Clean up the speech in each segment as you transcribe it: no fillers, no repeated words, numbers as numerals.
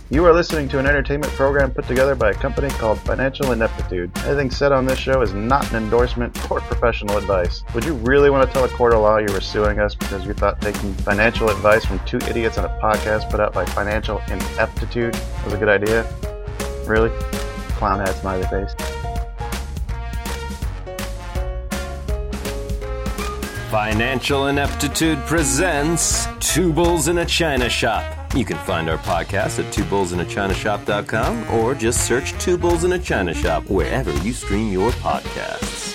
You are listening to an entertainment program put together by a company called Financial Ineptitude. Anything said on this show is not an endorsement or professional advice. Would you really want to tell a court of law you were suing us because you thought taking financial advice from two idiots on a podcast put out by Financial Ineptitude was a good idea? Really? Clown hat smiley face. Financial Ineptitude presents Two Bulls in a China Shop. You can find our podcast at twobullsinachinashop.com or just search Two Bulls in a China Shop wherever you stream your podcasts.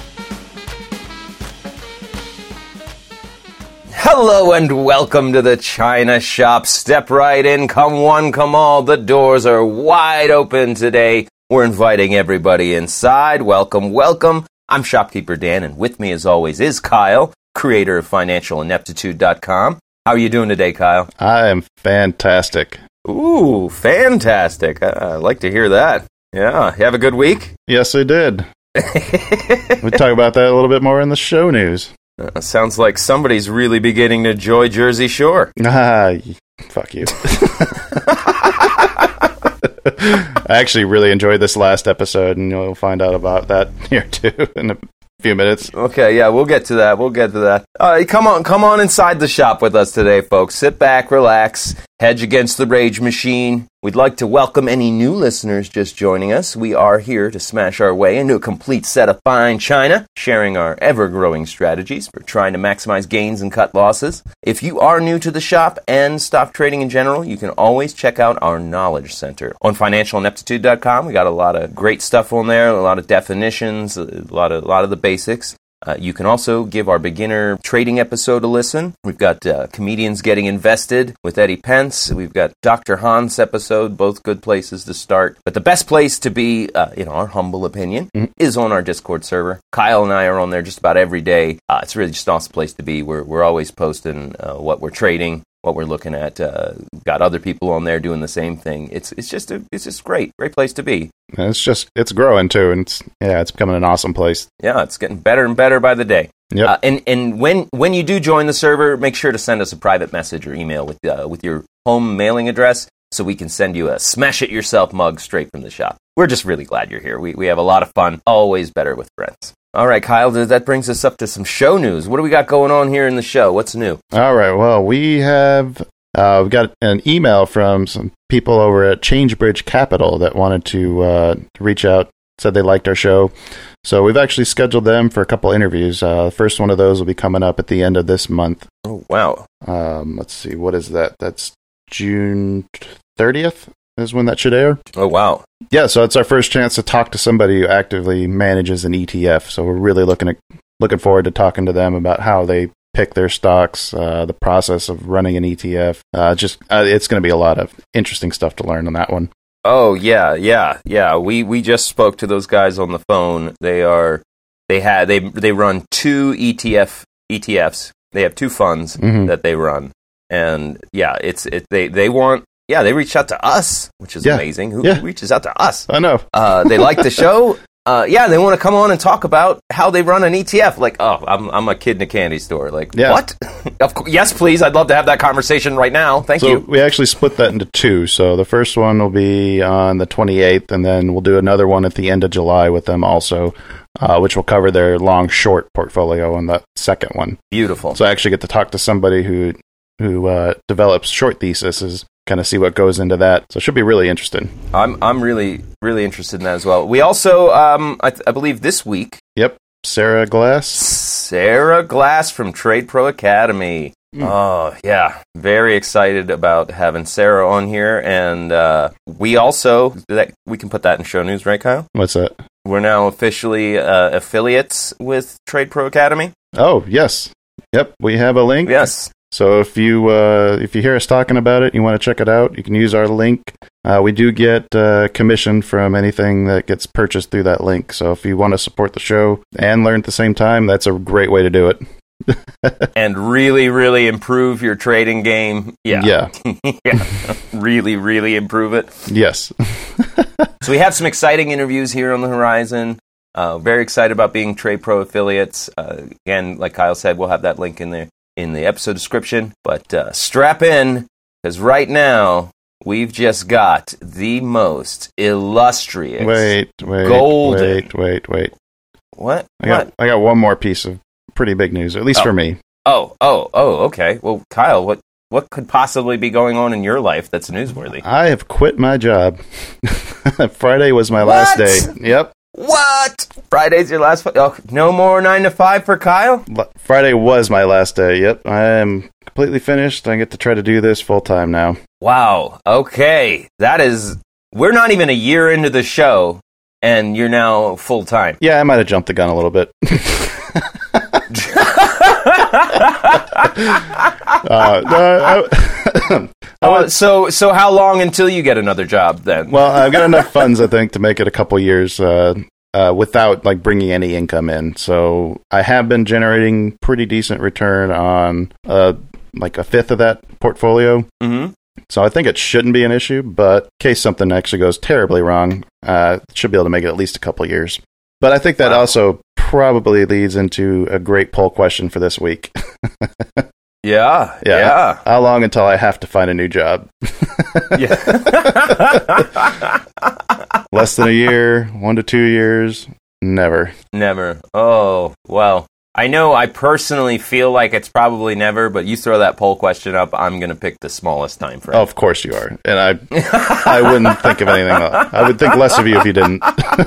Hello and welcome to the China Shop. Step right in, come one, come all. The doors are wide open today. We're inviting everybody inside. Welcome, welcome. I'm Shopkeeper Dan, and with me as always is Kyle, creator of financialineptitude.com. How are you doing today, Kyle? I am fantastic. Ooh, fantastic. I like to hear that. Yeah, you have a good week? Yes, I did. We'll talk about that a little bit more in the show news. Sounds like somebody's really beginning to enjoy Jersey Shore. Fuck you. I actually really enjoyed this last episode, and you'll find out about that here too in a few minutes. Okay, yeah, we'll get to that. Come on inside the shop with us today, folks. Sit back, relax, hedge against the rage machine. We'd like to welcome any new listeners just joining us. We are here to smash our way into a complete set of fine china, sharing our ever-growing strategies for trying to maximize gains and cut losses. If you are new to the shop and stock trading in general, you can always check out our Knowledge Center on financialineptitude.com. We got a lot of great stuff on there, a lot of definitions, a lot of the basics. You can also give our beginner trading episode a listen. We've got Comedians Getting Invested with Eddie Pence. We've got Dr. Hans episode, both good places to start. But the best place to be, in our humble opinion, is on our Discord server. Kyle and I are on there just about every day. It's really just an awesome place to be. We're always posting what we're trading, what we're looking at. Got other people on there doing the same thing. It's just great place to be. It's growing too, and it's becoming an awesome place. Yeah, it's getting better and better by the day. Yep. And when you do join the server, make sure to send us a private message or email with your home mailing address so we can send you a Smash It Yourself mug straight from the shop. We're just really glad you're here. We have a lot of fun. Always better with friends. All right, Kyle, that brings us up to some show news. What do we got going on here in the show? What's new? All right, well, we've got an email from some people over at ChangeBridge Capital that wanted to reach out, said they liked our show. So we've actually scheduled them for a couple interviews. The first one of those will be coming up at the end of this month. Oh, wow. Let's see, what is that? That's June 30th is when that should air. Oh, wow. Yeah, so it's our first chance to talk to somebody who actively manages an ETF. So we're really looking forward to talking to them about how they pick their stocks, the process of running an ETF. It's going to be a lot of interesting stuff to learn on that one. Oh, yeah. We just spoke to those guys on the phone. They run two ETFs. They have two funds that they run. And yeah, they reached out to us, which is amazing. Who reaches out to us? I know. They like the show. They want to come on and talk about how they run an ETF. Like, oh, I'm a kid in a candy store. Like, what? Yes, please. I'd love to have that conversation right now. Thank you. We actually split that into two. So the first one will be on the 28th, and then we'll do another one at the end of July with them also, which will cover their long-short portfolio on the second one. Beautiful. So I actually get to talk to somebody who develops short theses, kind of see what goes into that. So it should be really interesting. I'm really, really interested in that as well. We also, I believe this week. Yep. Sarah Glass from Trade Pro Academy. Oh, yeah. Very excited about having Sarah on here. And we also, we can put that in show news, right, Kyle? What's that? We're now officially affiliates with Trade Pro Academy. Oh, yes. Yep. We have a link. Yes. So if you hear us talking about it, you want to check it out, you can use our link. We do get commission from anything that gets purchased through that link. So if you want to support the show and learn at the same time, that's a great way to do it. And really, really improve your trading game. Yeah. Really, really improve it. Yes. So we have some exciting interviews here on the horizon. Very excited about being Trade Pro affiliates. Again, like Kyle said, we'll have that link in the episode description. But strap in, because right now we've just got the most illustrious. Wait. Golden. Wait. What? I got one more piece of pretty big news, at least for me. Oh, okay. Well, Kyle, what could possibly be going on in your life that's newsworthy? I have quit my job. Friday was my last day. Yep. What? Friday's your last? Oh, no more 9 to 5 for Kyle? Friday was my last day. Yep. I am completely finished. I get to try to do this full time now. Wow. Okay. We're not even a year into the show, and you're now full time. Yeah, I might have jumped the gun a little bit. So how long until you get another job then? Well, I've got enough funds, I think, to make it a couple years without like bringing any income in. So I have been generating pretty decent return on like a fifth of that portfolio. Mm-hmm. So I think it shouldn't be an issue, but in case something actually goes terribly wrong, should be able to make it at least a couple years. But I think that also probably leads into a great poll question for this week. Yeah. How long until I have to find a new job? Yeah. Less than a year, 1 to 2 years, never. Never. Oh, well. I know I personally feel like it's probably never, but you throw that poll question up, I'm going to pick the smallest time frame. Oh, of course you are. And I wouldn't think of anything else. I would think less of you if you didn't.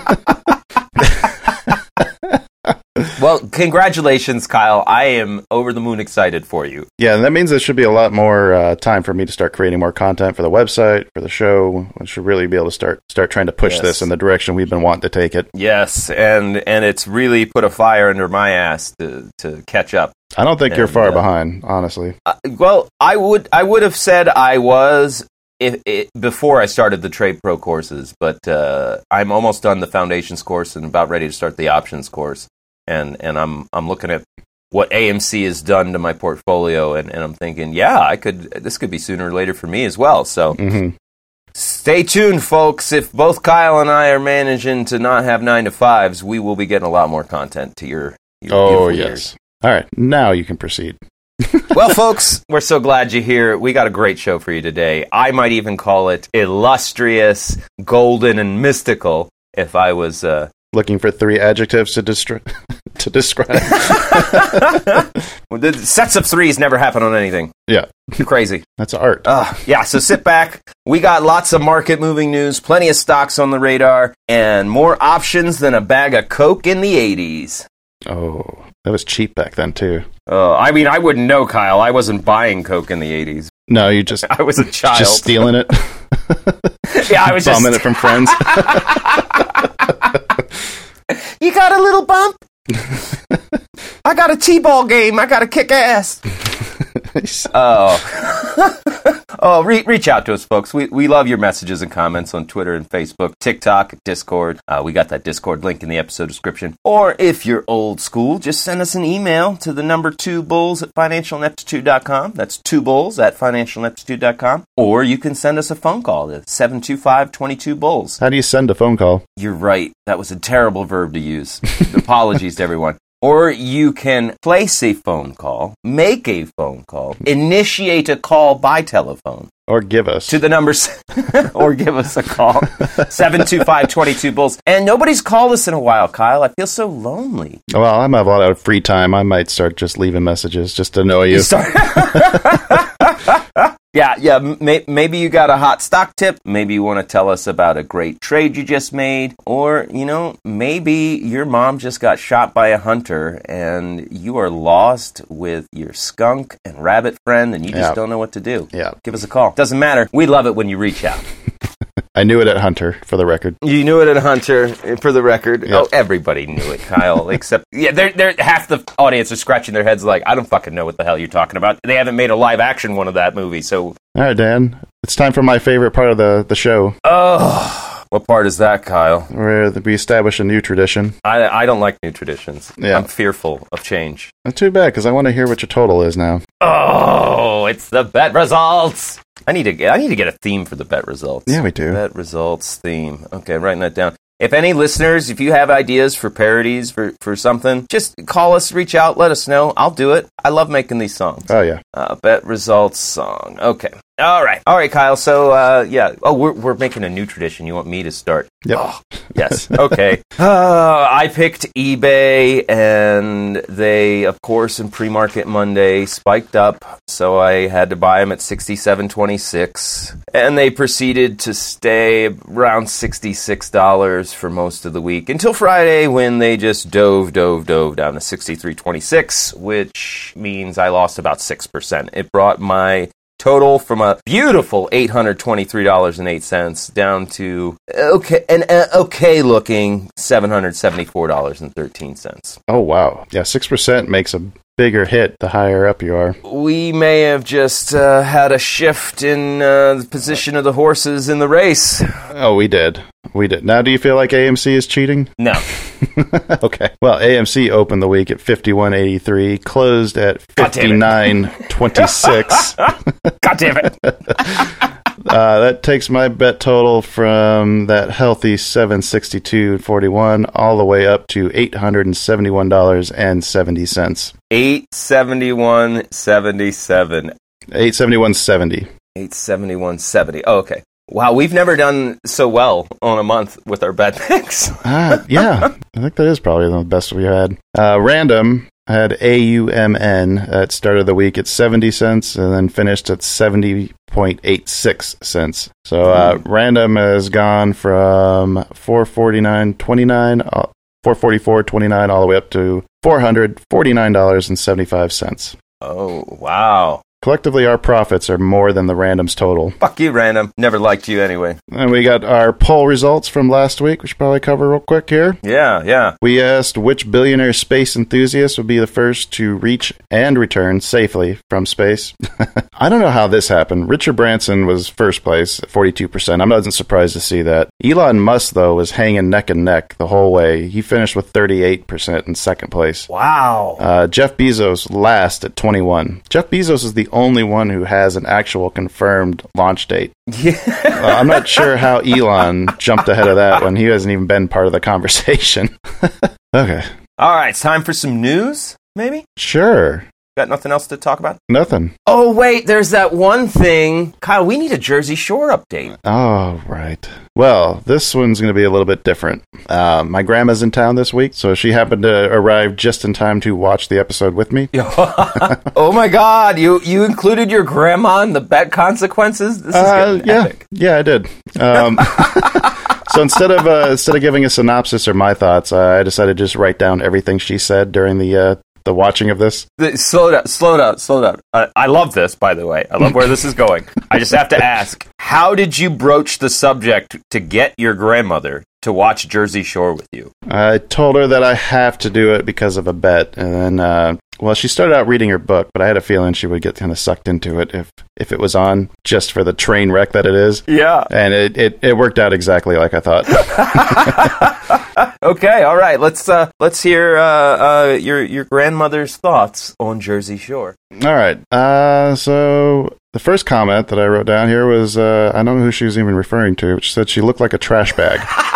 Well, congratulations, Kyle. I am over the moon excited for you. Yeah, and that means there should be a lot more time for me to start creating more content for the website, for the show. I should really be able to start trying to push this in the direction we've been wanting to take it. Yes, and it's really put a fire under my ass to catch up. I don't think you're far behind, honestly. Well, I would have said I was before I started the Trade Pro courses, but I'm almost done the Foundations course and about ready to start the Options course. And I'm looking at what AMC has done to my portfolio, and I'm thinking, this could be sooner or later for me as well. So Stay tuned, folks. If both Kyle and I are managing to not have 9 to 5s, we will be getting a lot more content to your beautiful ears. All right, now you can proceed. Well, folks, we're so glad you're here. We got a great show for you today. I might even call it illustrious, golden, and mystical if I was... looking for 3 adjectives to describe. The sets of 3s never happen on anything. Yeah. Crazy. That's art. Yeah, so sit back. We got lots of market-moving news, plenty of stocks on the radar, and more options than a bag of Coke in the 80s. Oh, that was cheap back then, too. I mean, I wouldn't know, Kyle. I wasn't buying Coke in the 80s. No, you just... I was a child. Just stealing it? Yeah, I was just... Bombing it from friends? You got a little bump? I got a T-ball game. I got to kick ass. Reach out to us, folks. We love your messages and comments on Twitter and Facebook, TikTok, Discord. We got that Discord link in the episode description. Or if you're old school, just send us an email to the number 2bulls@financialineptitude.com. That's 2bulls@financialineptitude.com. Or you can send us a phone call to 725-22-BULLS. How do you send a phone call? You're right. That was a terrible verb to use. Apologies to everyone. Or you can place a phone call, make a phone call, initiate a call by telephone. Or give us. To the numbers, or give us a call, 725-22-BULLS. And nobody's called us in a while, Kyle. I feel so lonely. Well, I have a lot of free time. I might start just leaving messages just to annoy you. Yeah. Maybe you got a hot stock tip. Maybe you want to tell us about a great trade you just made. Or, maybe your mom just got shot by a hunter and you are lost with your skunk and rabbit friend and you just don't know what to do. Yeah. Give us a call. Doesn't matter. We love it when you reach out. I knew it at Hunter, for the record. You knew it at Hunter, for the record. Yep. Oh, everybody knew it, Kyle, except... Yeah, they're half the audience are scratching their heads like, I don't fucking know what the hell you're talking about. They haven't made a live-action one of that movie, so... All right, Dan. It's time for my favorite part of the show. Oh, what part is that, Kyle? Where we establish a new tradition. I don't like new traditions. Yeah. I'm fearful of change. Not too bad, because I want to hear what your total is now. Oh, it's the bet results! I need to get a theme for the bet results. Yeah, we do. Bet results theme. Okay, writing that down. If any listeners, if you have ideas for parodies for something, just call us, reach out, let us know. I'll do it. I love making these songs. Oh, yeah. Bet results song. Okay. All right, Kyle. So, yeah. Oh, we're making a new tradition. You want me to start? Yep. Oh, yes. Okay. I picked eBay, and they, of course, in pre-market Monday spiked up. So I had to buy them at $67.26, and they proceeded to stay around $66 for most of the week until Friday, when they just dove down to $63.26, which means I lost about 6%. It brought my total from a beautiful $823.08 down to okay looking $774.13. Oh, wow. Yeah, 6% makes a bigger hit the higher up you are. We may have just had a shift in the position of the horses in the race. Oh, we did. Now, do you feel like AMC is cheating? No. Okay. Well, AMC opened the week at 51.83, closed at 59.26. God damn it. That takes my bet total from that healthy $762.41 all the way up to $871.70. $871.77. $871.70. $871.70. Oh, okay. Wow, we've never done so well on a month with our bet picks. Yeah, I think that is probably the best we had. Random had AUMN at start of the week at 70 cents and then finished at 70.86 cents. So Random has gone from $449.29, $444.29 all the way up to $449.75. Oh, wow. Collectively, our profits are more than the Random's total. Fuck you, Random. Never liked you anyway. And we got our poll results from last week. We should probably cover real quick here. Yeah. We asked which billionaire space enthusiast would be the first to reach and return safely from space. I don't know how this happened. Richard Branson was first place at 42%. I'm not surprised to see that. Elon Musk, though, was hanging neck and neck the whole way. He finished with 38% in second place. Wow. Jeff Bezos last at 21%. Jeff Bezos is the only one who has an actual confirmed launch date. Yeah. I'm not sure how Elon jumped ahead of that when he hasn't even been part of the conversation. Okay. All right, it's time for some news, maybe? Sure. Got nothing else to talk about? Nothing. Oh, wait, there's that one thing. Kyle, we need a Jersey Shore update. Oh, right. Well, this one's going to be a little bit different. My grandma's in town this week, so she happened to arrive just in time to watch the episode with me. Oh, my God. You included your grandma in the bet consequences? This is epic. Yeah, I did. So instead of giving a synopsis or my thoughts, I decided to just write down everything she said during the watching of this. Slow down. I love this, by the way. I love where this is going. I just have to ask, how did you broach the subject to get your grandmother to watch Jersey Shore with you? I told her that I have to do it because of a bet, and then, she started out reading her book, but I had a feeling she would get kind of sucked into it if it was on, just for the train wreck that it is. Yeah. And it worked out exactly like I thought. Okay, all right. Let's hear your grandmother's thoughts on Jersey Shore. All right. So the first comment that I wrote down here was, I don't know who she was even referring to. She said she looked like a trash bag.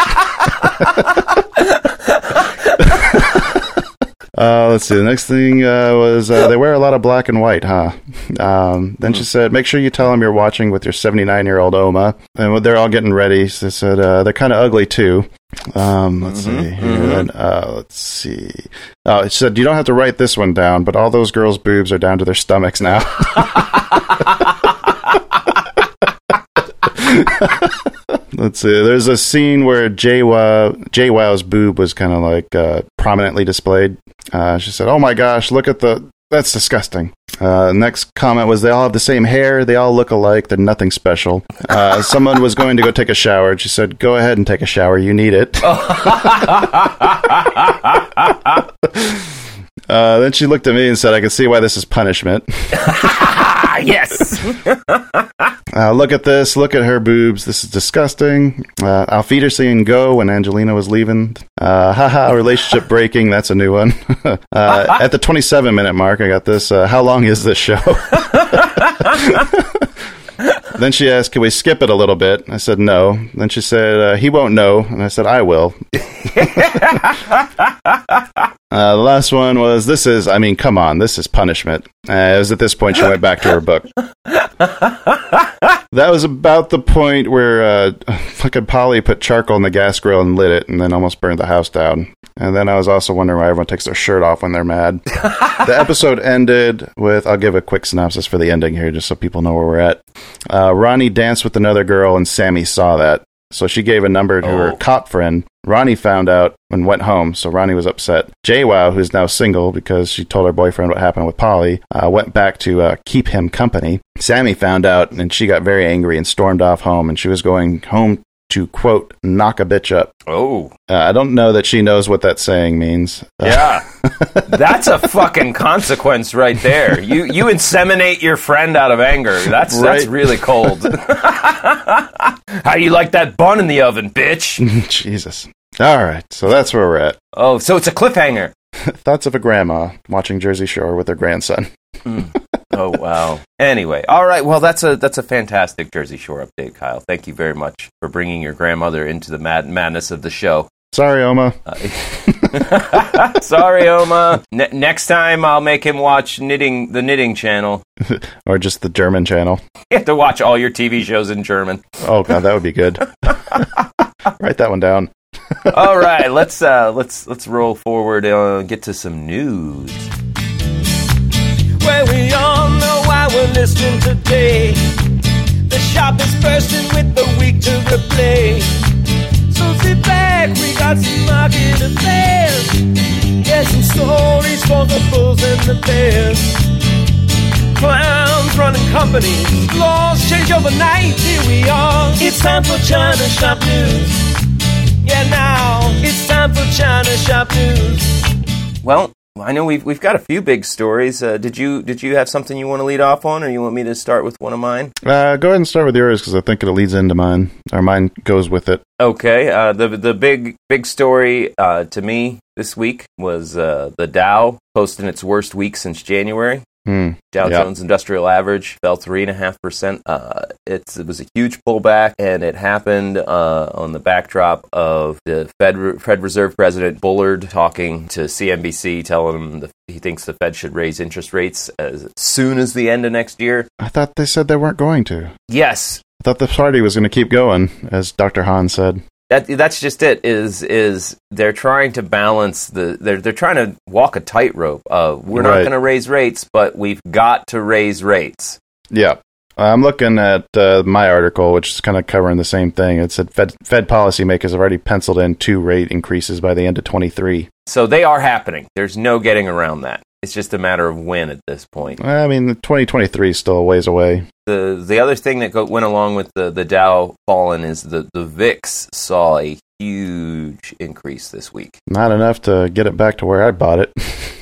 Let's see. The next thing was they wear a lot of black and white, huh? Then she said, make sure you tell them you're watching with your 79-year-old Oma. And they're all getting ready. She said they're kind of ugly, too. Let's see. Let's see. Oh, she said, you don't have to write this one down, but all those girls' boobs are down to their stomachs now. Let's see. There's a scene where JWoww's boob was kind of like prominently displayed. She said, "Oh my gosh, look at that's disgusting." Next comment was, they all have the same hair. They all look alike. They're nothing special. Someone was going to go take a shower, and she said, "Go ahead and take a shower. You need it." Then she looked at me and said, "I can see why this is punishment." Yes. Look at this. Look at her boobs. This is disgusting. I'll feed her seeing Go when Angelina was leaving. Relationship breaking. That's a new one. At the 27-minute mark, I got this. How long is this show? Then she asked, can we skip it a little bit? I said, no. Then she said, he won't know. And I said, I will. The last one was, come on, this is punishment. It was at this point she went back to her book. That was about the point where fucking Polly put charcoal in the gas grill and lit it and then almost burned the house down. And then I was also wondering why everyone takes their shirt off when they're mad. The episode ended with, I'll give a quick synopsis for the ending here just so people know where we're at. Ronnie danced with another girl and Sammy saw that. So she gave a number to her cop friend. Ronnie found out and went home, so Ronnie was upset. JWoww, who's now single because she told her boyfriend what happened with Polly, went back to keep him company. Sammy found out, and she got very angry and stormed off home, and she was going home to, quote, knock a bitch up. Oh. I don't know that she knows what that saying means. Yeah. That's a fucking consequence right there. You inseminate your friend out of anger. That's really cold. How do you like that bun in the oven, bitch? Jesus. All right, so that's where we're at. Oh, so it's a cliffhanger. Thoughts of a grandma watching Jersey Shore with her grandson. Oh, wow. Anyway, all right. Well, that's a fantastic Jersey Shore update, Kyle. Thank you very much for bringing your grandmother into the madness of the show. Sorry, Oma. Sorry, Oma. Next time, I'll make him watch the knitting channel. Or just the German channel. You have to watch all your TV shows in German. Oh, God, that would be good. Write that one down. All right, let's roll forward and get to some news. Well, we all know why we're listening today. The shop is bursting with the week to replay. So sit back, we got some market affairs. Yeah, some stories for the bulls and the bears. Clowns running companies, laws change overnight. Here we are, it's time for China Shop News. Yeah, now it's time for China Shop News. Well, I know we've got a few big stories. Did you have something you want to lead off on, or you want me to start with one of mine? Go ahead and start with yours because I think it leads into mine, or mine goes with it. Okay. The big story to me this week was the Dow posting its worst week since January. Dow Jones Industrial Average fell 3.5%. It was a huge pullback, and it happened on the backdrop of the Fed Reserve President Bullard talking to CNBC, telling him he thinks the Fed should raise interest rates as soon as the end of next year. I thought they said they weren't going to. Yes. I thought the party was going to keep going, as Dr. Hahn said. That's just it. Is they're trying to balance they're trying to walk a tightrope. We're not going to raise rates, but we've got to raise rates. Yeah, I'm looking at my article, which is kind of covering the same thing. It said Fed policymakers have already penciled in 2 rate increases by the end of 23. So they are happening. There's no getting around that. It's just a matter of when at this point. I mean, 2023 is still a ways away. The other thing that went along with the Dow falling is the VIX saw a huge increase this week. Not enough to get it back to where I bought it.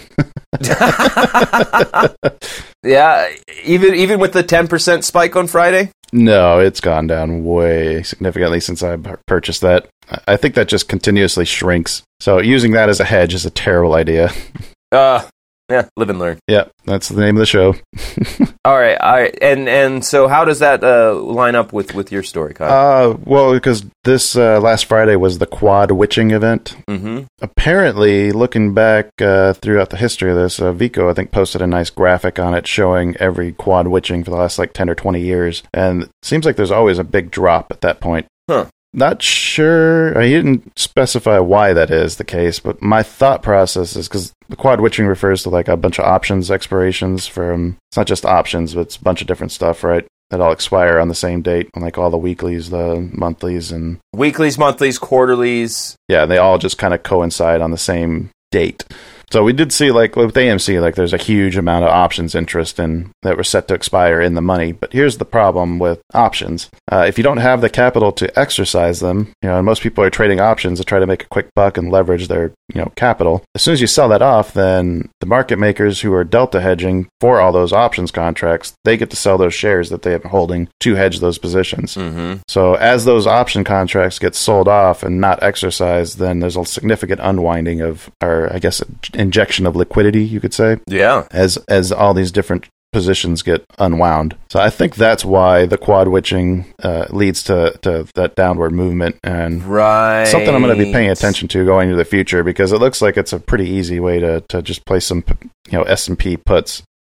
Yeah, even with the 10% spike on Friday? No, it's gone down way significantly since I purchased that. I think that just continuously shrinks. So using that as a hedge is a terrible idea. Yeah, live and learn. Yeah, that's the name of the show. All right. And so how does that line up with your story, Kyle? Well, because this last Friday was the quad witching event. Mm-hmm. Apparently, looking back throughout the history of this, Vico, I think, posted a nice graphic on it showing every quad witching for the last 10 or 20 years. And it seems like there's always a big drop at that point. Huh. Not sure. He didn't specify why that is the case, but my thought process is because the quad witching refers to a bunch of options expirations from, it's not just options, but it's a bunch of different stuff, right? That all expire on the same date, all the weeklies, the monthlies, and... Weeklies, monthlies, quarterlies. Yeah, they all just kind of coincide on the same date. So we did see, with AMC, there's a huge amount of options interest that were set to expire in the money. But here's the problem with options. If you don't have the capital to exercise them, and most people are trading options to try to make a quick buck and leverage their, capital. As soon as you sell that off, then the market makers who are delta hedging for all those options contracts, they get to sell those shares that they have been holding to hedge those positions. Mm-hmm. So as those option contracts get sold off and not exercised, then there's a significant unwinding of, or I guess, injection of liquidity, you could say. Yeah. As all these different positions get unwound. So I think that's why the quad witching leads to that downward movement, and something I'm going to be paying attention to going into the future, because it looks like it's a pretty easy way to just play some S&P puts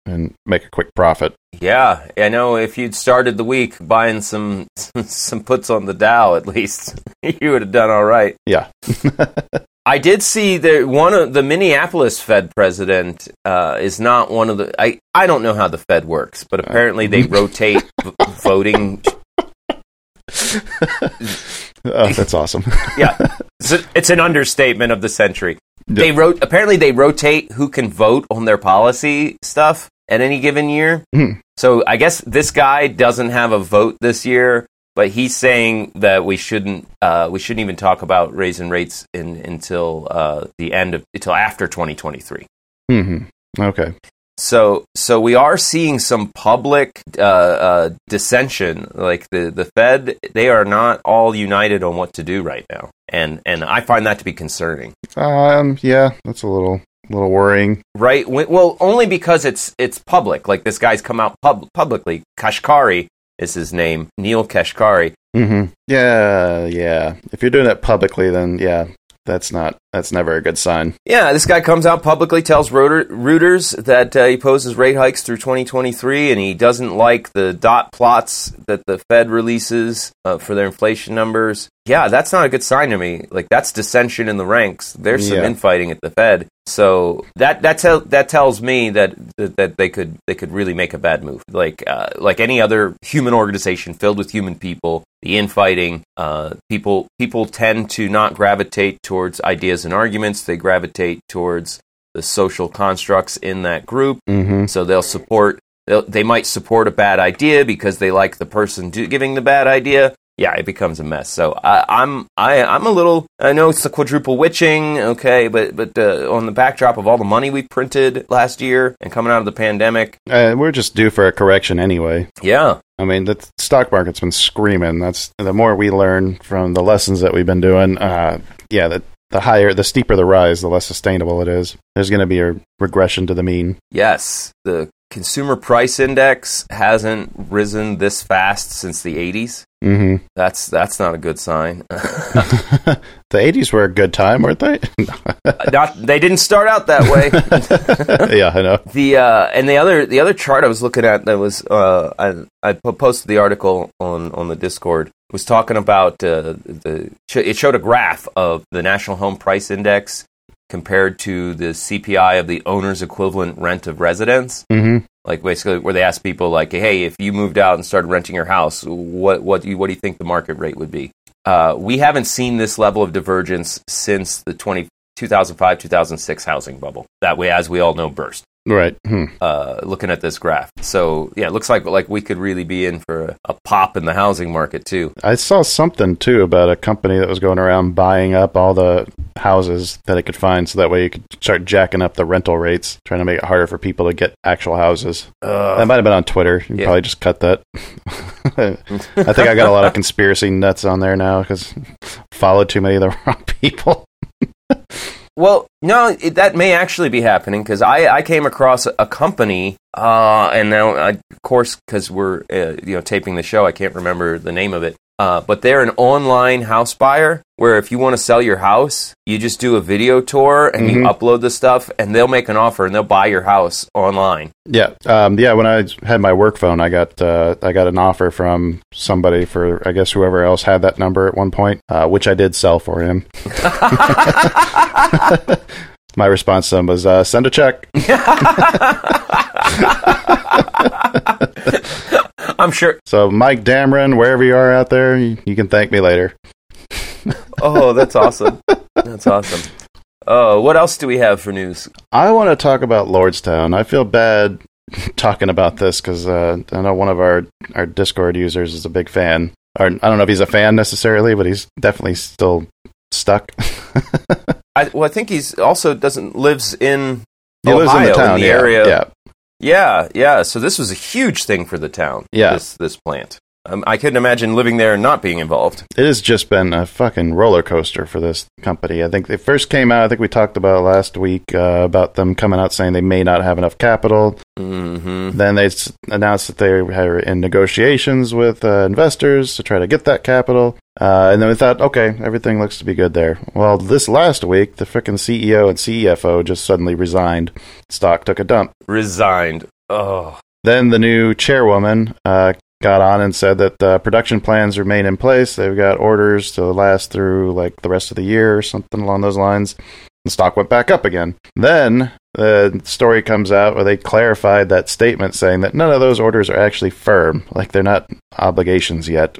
and make a quick profit. Yeah, I know if you'd started the week buying some puts on the Dow, at least, you would have done all right. Yeah. I did see that one of the Minneapolis Fed president is not one of the... I don't know how the Fed works, but apparently they rotate voting... Oh, that's awesome. Yeah, it's an understatement of the century. Apparently they rotate who can vote on their policy stuff at any given year. So I guess this guy doesn't have a vote this year, but he's saying that we shouldn't even talk about raising rates until after 2023. Okay. So we are seeing some public dissension. Like the Fed, they are not all united on what to do right now, and I find that to be concerning. Yeah, that's a little worrying. Right. Well, only because it's public. Like this guy's come out publicly. Kashkari is his name, Neil Kashkari. Yeah. If you're doing it publicly, then yeah. That's never a good sign. Yeah, this guy comes out publicly, tells Reuters that he opposes rate hikes through 2023, and he doesn't like the dot plots that the Fed releases for their inflation numbers. Yeah, that's not a good sign to me. Like, that's dissension in the ranks. There's some infighting at the Fed. So that tells me that they could really make a bad move. Like any other human organization filled with human people, the infighting, people tend to not gravitate towards ideas and arguments. They gravitate towards the social constructs in that group. So they might support a bad idea because they like the person giving the bad idea. Yeah, it becomes a mess. So I'm a little. I know it's the quadruple witching, okay, but on the backdrop of all the money we printed last year and coming out of the pandemic, we're just due for a correction anyway. Yeah, I mean the stock market's been screaming. That's the more we learn from the lessons that we've been doing. The steeper the rise, the less sustainable it is. There's going to be a regression to the mean. Yes, the consumer price index hasn't risen this fast since the 80s. That's not a good sign. The 80s were a good time, weren't they? They didn't start out that way. Yeah, I know. The other chart I was looking at that was I posted the article on the Discord. Was talking about it showed a graph of the National Home Price Index compared to the CPI of the owner's equivalent rent of residence. Like basically where they ask people like, hey, if you moved out and started renting your house, what do you think the market rate would be? We haven't seen this level of divergence since the 2005-2006 housing bubble. That way, as we all know, burst. Right. Looking at this graph. So, yeah, it looks like we could really be in for a pop in the housing market, too. I saw something, too, about a company that was going around buying up all the houses that it could find so that way you could start jacking up the rental rates, trying to make it harder for people to get actual houses. That might have been on Twitter. You probably just cut that. I think I got a lot of conspiracy nuts on there now because I followed too many of the wrong people. Well, no, that may actually be happening because I came across a company, and now, of course, because we're taping the show, I can't remember the name of it. But they're an online house buyer where if you want to sell your house, you just do a video tour and you upload the stuff, and they'll make an offer and they'll buy your house online. Yeah, when I had my work phone, I got an offer from somebody for, I guess, whoever else had that number at one point, which I did sell for him. My response to him was, send a check. I'm sure. So, Mike Dameron, wherever you are out there, you can thank me later. Oh, that's awesome. That's awesome. What else do we have for news? I want to talk about Lordstown. I feel bad talking about this because I know one of our Discord users is a big fan. Or I don't know if he's a fan necessarily, but he's definitely still stuck. I think he's also lives in Ohio, lives in the town, in the area. Yeah. So this was a huge thing for the town. Yeah. This plant. I couldn't imagine living there and not being involved. It has just been a fucking roller coaster for this company. I think they first came out, I think we talked about last week, about them coming out saying they may not have enough capital. Then they announced that they were in negotiations with investors to try to get that capital. And then we thought, okay, everything looks to be good there. Well, this last week, the frickin' CEO and CFO just suddenly resigned. Stock took a dump. Resigned. Oh. Then the new chairwoman got on and said that production plans remain in place. They've got orders to last through like the rest of the year or something along those lines. The stock went back up again. Then the story comes out where they clarified that statement saying that none of those orders are actually firm. Like they're not obligations yet.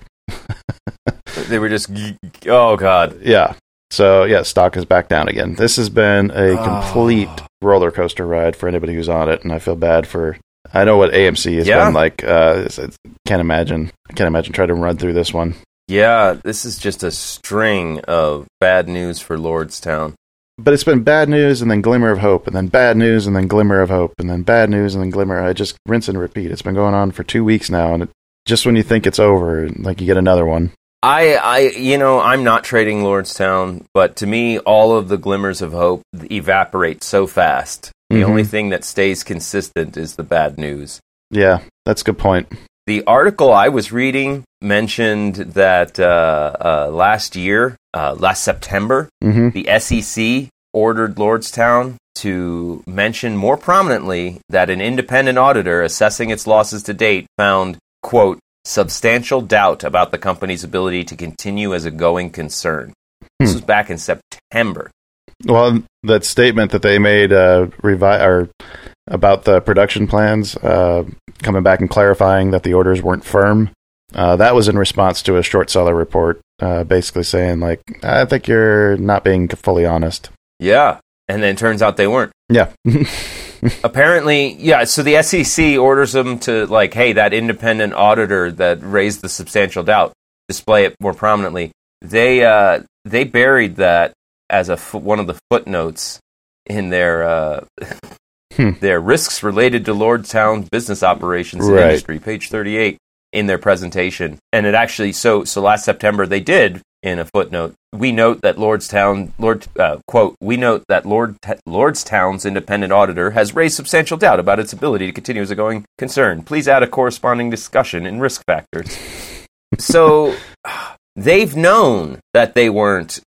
They were just, oh God. Yeah. So, yeah, stock is back down again. This has been a complete roller coaster ride for anybody who's on it, and I feel bad for... I know what AMC has been like. Can't imagine trying to run through this one. Yeah, this is just a string of bad news for Lordstown. But it's been bad news and then glimmer of hope, and then bad news and then glimmer of hope, and then bad news and then glimmer. I just rinse and repeat. It's been going on for 2 weeks now, and just when you think it's over, like you get another one. I'm not trading Lordstown, but to me, all of the glimmers of hope evaporate so fast. The only thing that stays consistent is the bad news. Yeah, that's a good point. The article I was reading mentioned that last September, the SEC ordered Lordstown to mention more prominently that an independent auditor assessing its losses to date found, quote, substantial doubt about the company's ability to continue as a going concern. This was back in September. Well, that statement that they made about the production plans, coming back and clarifying that the orders weren't firm, that was in response to a short seller report, basically saying, like, I think you're not being fully honest. Yeah, and then it turns out they weren't. Yeah. Apparently, yeah, so the SEC orders them to, like, hey, that independent auditor that raised the substantial doubt, display it more prominently. They buried that as one of the footnotes in their their risks related to Lordstown business operations and industry, page 38 in their presentation. And it actually, so last September they did, in a footnote, we note that Lordstown's independent auditor has raised substantial doubt about its ability to continue as a going concern. Please add a corresponding discussion in risk factors. So they've known that they weren't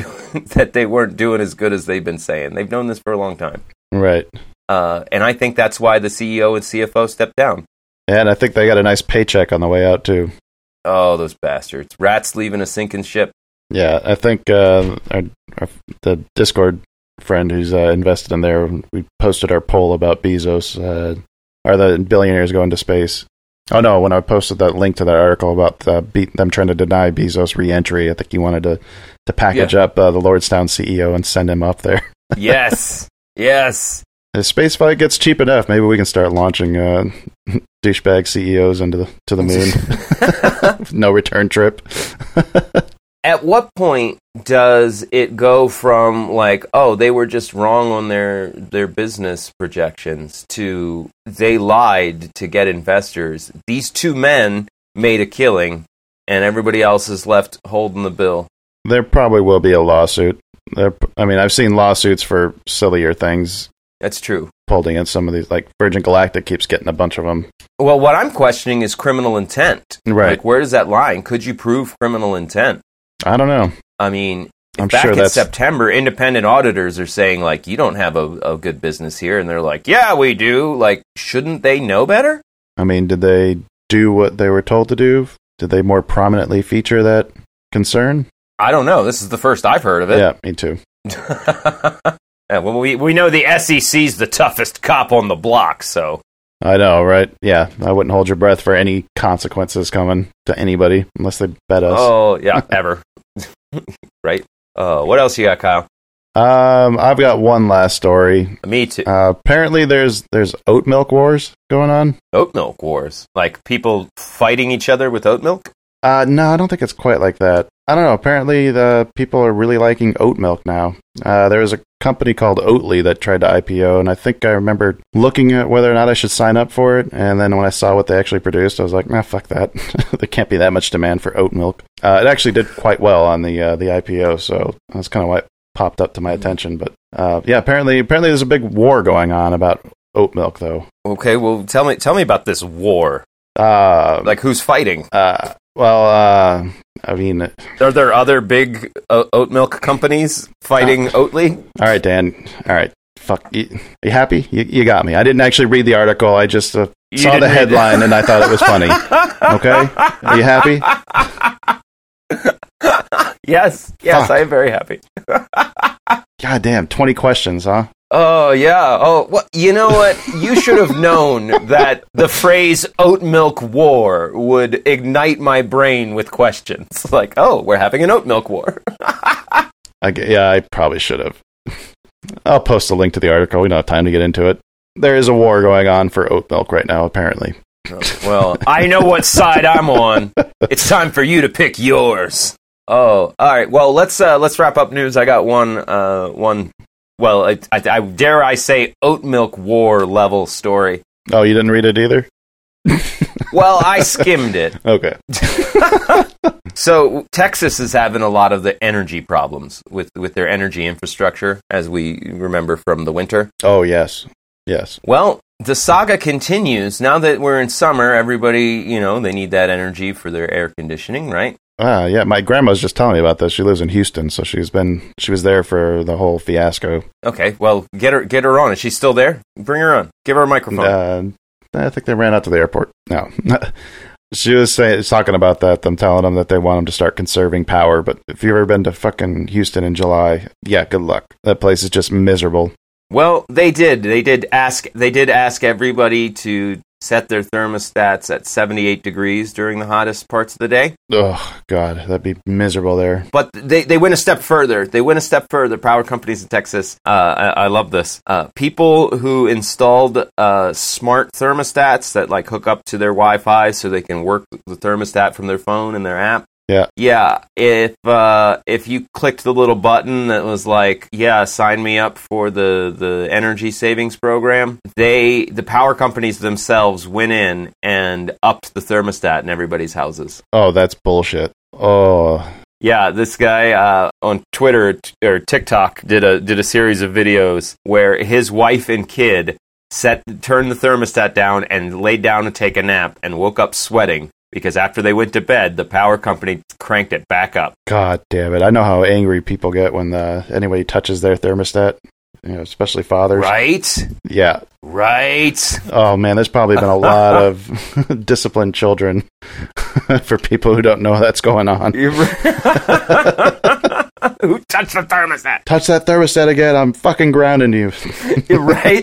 doing as good as they've been saying. They've known this for a long time. Right. And I think that's why the CEO and CFO stepped down. And I think they got a nice paycheck on the way out, too. Oh, those bastards. Rats leaving a sinking ship. Yeah, I think the Discord friend who's invested in there, we posted our poll about Bezos. Are the billionaires going to space? Oh, no, when I posted that link to that article about them trying to deny Bezos re-entry, I think he wanted to package up the Lordstown CEO and send him up there. Yes, yes. If space flight gets cheap enough, maybe we can start launching douchebag CEOs to the moon. No return trip. At what point does it go from like, oh, they were just wrong on their business projections to they lied to get investors? These two men made a killing, and everybody else is left holding the bill. There probably will be a lawsuit. I've seen lawsuits for sillier things. That's true. Pulled against some of these, like Virgin Galactic keeps getting a bunch of them. Well, what I'm questioning is criminal intent. Right. Like, where does that lie? Could you prove criminal intent? I don't know. I mean, I'm back sure in September, independent auditors are saying, like, you don't have a good business here. And they're like, yeah, we do. Like, shouldn't they know better? I mean, did they do what they were told to do? Did they more prominently feature that concern? I don't know. This is the first I've heard of it. Yeah, me too. Yeah, well, we know the SEC's the toughest cop on the block, so... I know, right? Yeah, I wouldn't hold your breath for any consequences coming to anybody unless they bet us. Oh, yeah, ever. Right? What else you got, Kyle? I've got one last story. Me too. Apparently there's oat milk wars going on. Oat milk wars? Like people fighting each other with oat milk? No, I don't think it's quite like that. I don't know. Apparently the people are really liking oat milk now. There was a company called Oatly that tried to IPO, and I think I remember looking at whether or not I should sign up for it, and then when I saw what they actually produced, I was like, nah, fuck that. There can't be that much demand for oat milk. It actually did quite well on the IPO, so that's kind of why it popped up to my attention. But yeah, apparently there's a big war going on about oat milk, though. Okay, well, tell me about this war. Like, who's fighting? Well, I mean... Are there other big oat milk companies fighting Oatly? All right, Dan. All right. Fuck. You happy? You got me. I didn't actually read the article. I just saw didn't the read headline and I thought it was funny. Okay? Are you happy? Yes, Fuck. I am very happy. God damn, 20 questions, huh? Oh, yeah. Oh, well, you know what? You should have known that the phrase oat milk war would ignite my brain with questions. Like, oh, we're having an oat milk war. I probably should have. I'll post a link to the article. We don't have time to get into it. There is a war going on for oat milk right now, apparently. Well, I know what side I'm on. It's time for you to pick yours. Oh, all right. Well, let's wrap up news. I got one. Well, I dare I say oat milk war level story. Oh, you didn't read it either? Well, I skimmed it. Okay. So Texas is having a lot of the energy problems with their energy infrastructure, as we remember from the winter. Oh, yes. Yes. Well, the saga continues. Now that we're in summer, everybody, they need that energy for their air conditioning, right? Yeah, my grandma was just telling me about this. She lives in Houston, so she was there for the whole fiasco. Okay, well, get her on. Is she still there? Bring her on. Give her a microphone. I think they ran out to the airport. No. She was talking about that. I'm telling them that they want them to start conserving power, but if you've ever been to fucking Houston in July, yeah, good luck. That place is just miserable. Well, they did ask everybody to set their thermostats at 78 degrees during the hottest parts of the day. Oh, God, that'd be miserable there. But they went a step further. Power companies in Texas. I love this. People who installed smart thermostats that like hook up to their Wi-Fi so they can work the thermostat from their phone and their app. Yeah. Yeah. If you clicked the little button that was like, yeah, sign me up for the energy savings program, the power companies themselves went in and upped the thermostat in everybody's houses. Oh, that's bullshit. Oh. Yeah, this guy on Twitter or TikTok did a series of videos where his wife and kid turned the thermostat down and laid down to take a nap and woke up sweating. Because after they went to bed, the power company cranked it back up. God damn it. I know how angry people get when anybody touches their thermostat, especially fathers. Right? Yeah. Right. Oh, man, there's probably been a lot of disciplined children for people who don't know that's going on. Who touched the thermostat? Touch that thermostat again, I'm fucking grounding you. Right?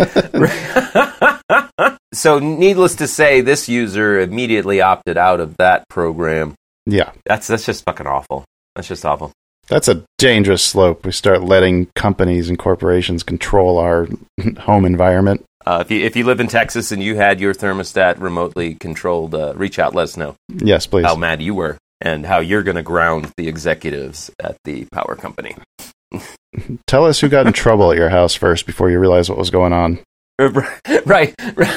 So, needless to say, this user immediately opted out of that program. Yeah. That's just fucking awful. That's just awful. That's a dangerous slope. We start letting companies and corporations control our home environment. If you live in Texas and you had your thermostat remotely controlled, reach out, let us know. Yes, please. How mad you were and how you're going to ground the executives at the power company. Tell us who got in trouble at your house first before you realized what was going on. Right.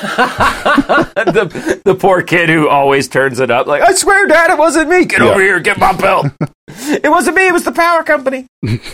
the poor kid who always turns it up like, I swear, Dad, it wasn't me. Get over here, get my belt. It wasn't me, it was the power company.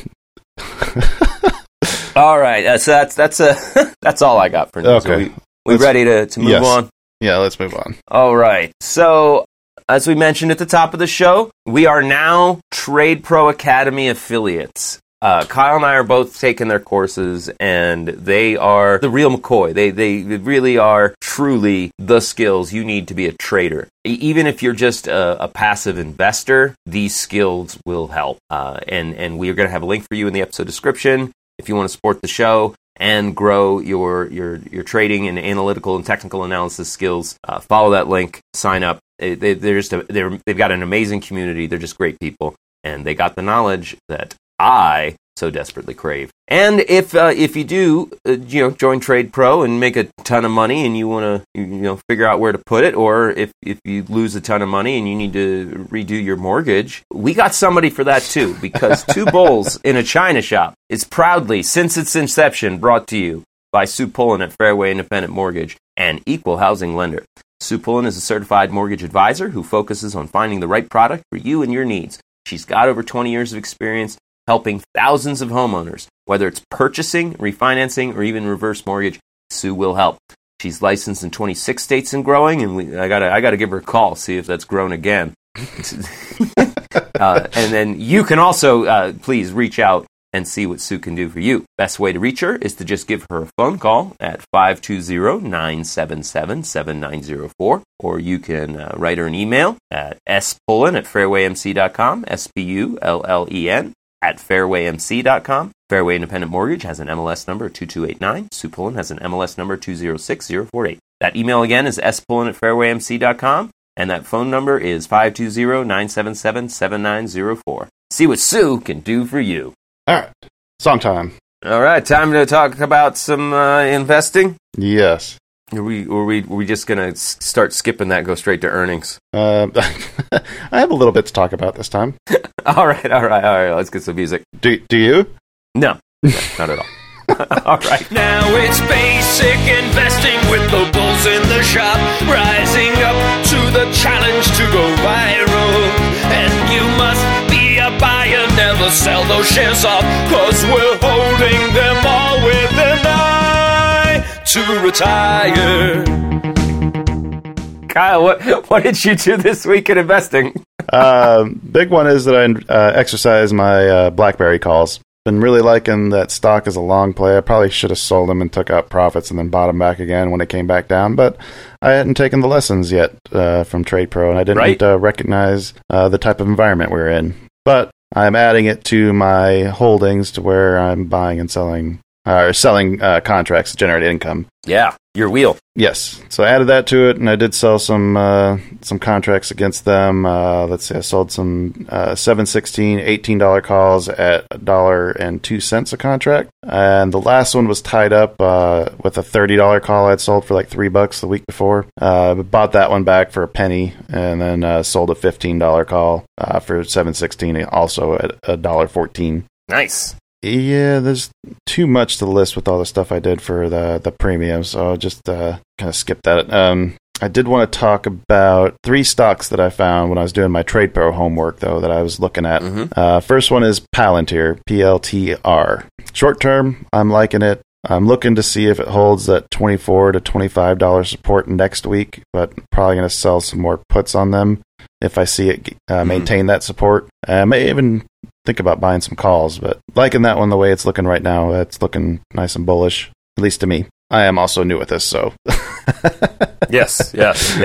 All right, so that's all I got for news. Okay. We ready to move on? Yeah, let's move on. All right. So, as we mentioned at the top of the show, we are now Trade Pro Academy affiliates. Kyle and I are both taking their courses, and they are the real McCoy. They really are truly the skills you need to be a trader. Even if you're just a passive investor, these skills will help. And we're going to have a link for you in the episode description if you want to support the show and grow your trading and analytical and technical analysis skills. Follow that link, sign up. They've got an amazing community. They're just great people, and they got the knowledge that I so desperately crave. And if you do join Trade Pro and make a ton of money and you want to figure out where to put it, or if you lose a ton of money and you need to redo your mortgage, we got somebody for that too, because Two Bulls in a China Shop is proudly, since its inception, brought to you by Sue Pullen at Fairway Independent Mortgage and Equal Housing Lender. Sue Pullen is a certified mortgage advisor who focuses on finding the right product for you and your needs. She's got over 20 years of experience helping thousands of homeowners, whether it's purchasing, refinancing, or even reverse mortgage. Sue will help. She's licensed in 26 states and growing, and I gotta give her a call, see if that's grown again. And then you can also please reach out and see what Sue can do for you. Best way to reach her is to just give her a phone call at 520-977-7904, or you can write her an email at spullen@fairwaymc.com, spullen @fairwaymc.com. Fairway Independent Mortgage has an MLS number 2289. Sue Pullen has an MLS number 206048. That email again is spullen@fairwaymc.com, and that phone number is 520-977-7904. See what Sue can do for you. All right. Song time. All right, time to talk about some investing. Yes. Are we just going to start skipping that and go straight to earnings? I have a little bit to talk about this time. All right. Let's get some music. Do you? No, not at all. All right. Now it's basic investing with the bulls in the shop, rising up to the challenge to go viral. And you must be a buyer, never sell those shares off, 'cause we're holding them all with an eye to retire. Kyle, what did you do this week in investing? Big one is that I exercise my BlackBerry calls. Been really liking that stock as a long play. I probably should have sold them and took out profits and then bought them back again when it came back down, but I hadn't taken the lessons yet from Trade Pro, and I didn't recognize the type of environment we're in. But I'm adding it to my holdings to where I'm buying and selling contracts to generate income. Yeah, your wheel. Yes. So I added that to it, and I did sell some contracts against them. Let's see, I sold some 7/16 $18 calls at $1.02 a contract. And the last one was tied up with a $30 call I'd sold for like $3 the week before. Bought that one back for a penny, and then sold a $15 call for 7/16 also at $1.14. Nice. Yeah, there's too much to list with all the stuff I did for the premium, so I'll just kind of skip that. I did want to talk about 3 stocks that I found when I was doing my Trade Pro homework, though, that I was looking at. Mm-hmm. First one is Palantir, PLTR. Short term, I'm liking it. I'm looking to see if it holds that $24 to $25 support next week, but probably going to sell some more puts on them if I see it maintain that support. I may even think about buying some calls, but liking that one the way it's looking right now. It's looking nice and bullish, at least to me. I am also new at this, so. Yes.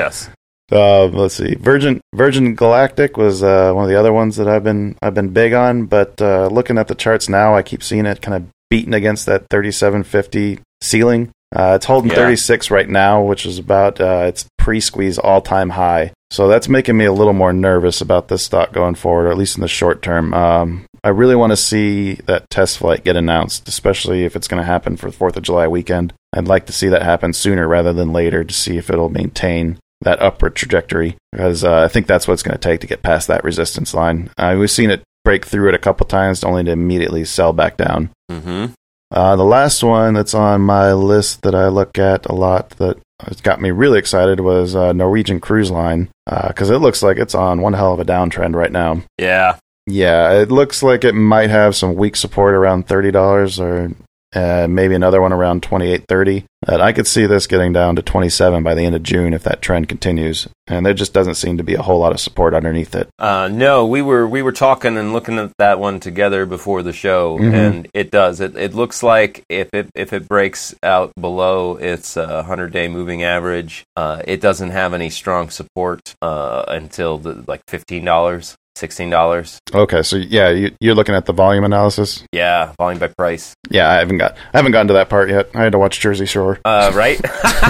Let's see. Virgin Galactic was one of the other ones that I've been big on, but looking at the charts now, I keep seeing it kind of beating against that 37.50 ceiling. It's holding 36 right now, which is about its pre-squeeze all-time high. So that's making me a little more nervous about this stock going forward, or at least in the short term. I really want to see that test flight get announced, especially if it's going to happen for the 4th of July weekend. I'd like to see that happen sooner rather than later to see if it'll maintain that upward trajectory, because I think that's what it's going to take to get past that resistance line. We've seen it break through it a couple times only to immediately sell back down. Mm-hmm. The last one that's on my list that I look at a lot that has got me really excited was Norwegian Cruise Line, because it looks like it's on one hell of a downtrend right now. Yeah, it looks like it might have some weak support around $30 or maybe another one around $28.30. I could see this getting down to $27 by the end of June if that trend continues, and there just doesn't seem to be a whole lot of support underneath it. No, we were talking and looking at that one together before the show, mm-hmm. and it does. It looks like if it breaks out below its 100-day moving average, it doesn't have any strong support until like $15. $16. Okay, so yeah, you're looking at the volume analysis. Yeah, volume by price. Yeah, I haven't gotten to that part yet. I had to watch Jersey Shore. Right.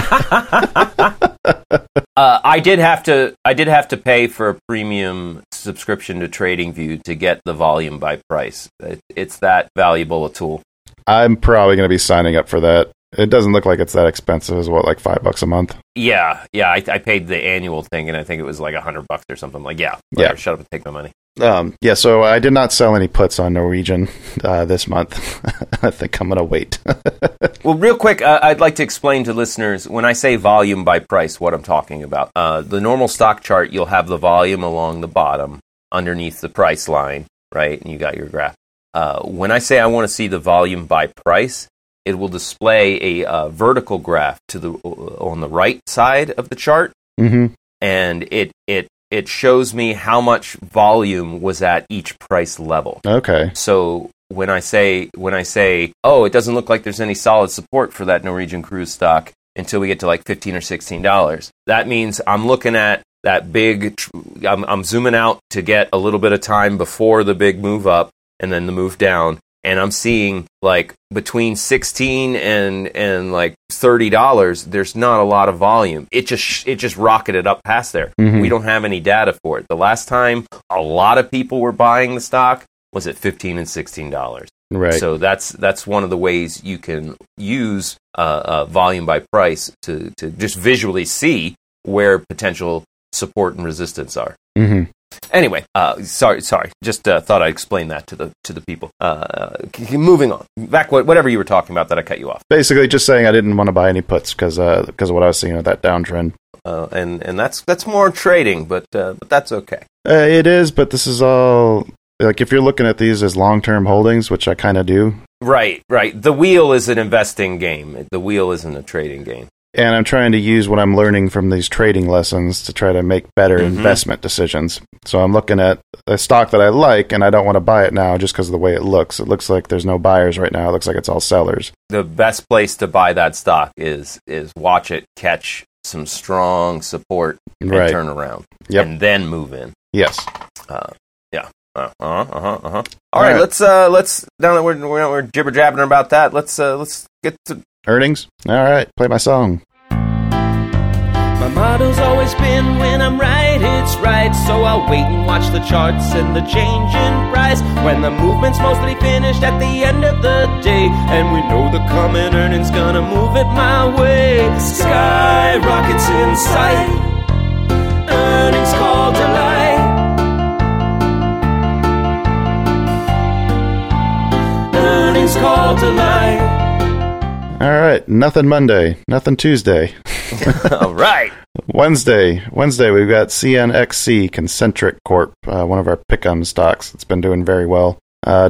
I did have to pay for a premium subscription to TradingView to get the volume by price. It's that valuable a tool. I'm probably going to be signing up for that. It doesn't look like it's that expensive. It's like $5 a month? Yeah. I paid the annual thing, and I think it was like $100 or something. Like, yeah. Shut up and take my money. So I did not sell any puts on Norwegian this month. I think I'm going to wait. Well, real quick, I'd like to explain to listeners, when I say volume by price, what I'm talking about. The normal stock chart, you'll have the volume along the bottom underneath the price line, right? And you got your graph. When I say I want to see the volume by price, it will display a vertical graph on the right side of the chart, mm-hmm. and it shows me how much volume was at each price level. Okay. So when I say, oh, it doesn't look like there's any solid support for that Norwegian Cruise stock until we get to like $15 or $16. That means I'm looking at that big, I'm zooming out to get a little bit of time before the big move up and then the move down. And I'm seeing like between $16 and like $30, there's not a lot of volume. It just rocketed up past there. Mm-hmm. We don't have any data for it. The last time a lot of people were buying the stock was at $15 and $16. Right. So that's one of the ways you can use volume by price to just visually see where potential support and resistance are. Mm-hmm. Anyway, sorry. Just thought I'd explain that to the people. Moving on. Back whatever you were talking about that I cut you off. Basically, just saying I didn't want to buy any puts because of what I was seeing with that downtrend. And that's more trading, but that's okay. It is, but this is all like if you're looking at these as long-term holdings, which I kind of do. Right. The wheel is an investing game. The wheel isn't a trading game. And I'm trying to use what I'm learning from these trading lessons to try to make better investment decisions. So I'm looking at a stock that I like, and I don't want to buy it now just because of the way it looks. It looks like there's no buyers right now. It looks like it's all sellers. The best place to buy that stock is watch it catch some strong support and turn around. Yep. And then move in. Yes. Yeah. All right. Let's now that we're jibber jabbering about that, let's get to earnings. All right, play my song. My motto's always been when I'm right, it's right. So I'll wait and watch the charts and the change in price when the movement's mostly finished at the end of the day, and we know the coming earnings gonna move it my way. Skyrockets in sight, earnings call delight, earnings call delight. All right, nothing Monday, nothing Tuesday. All right. Wednesday, we've got CNXC, Concentric Corp, one of our pick-em stocks. It's been doing very well.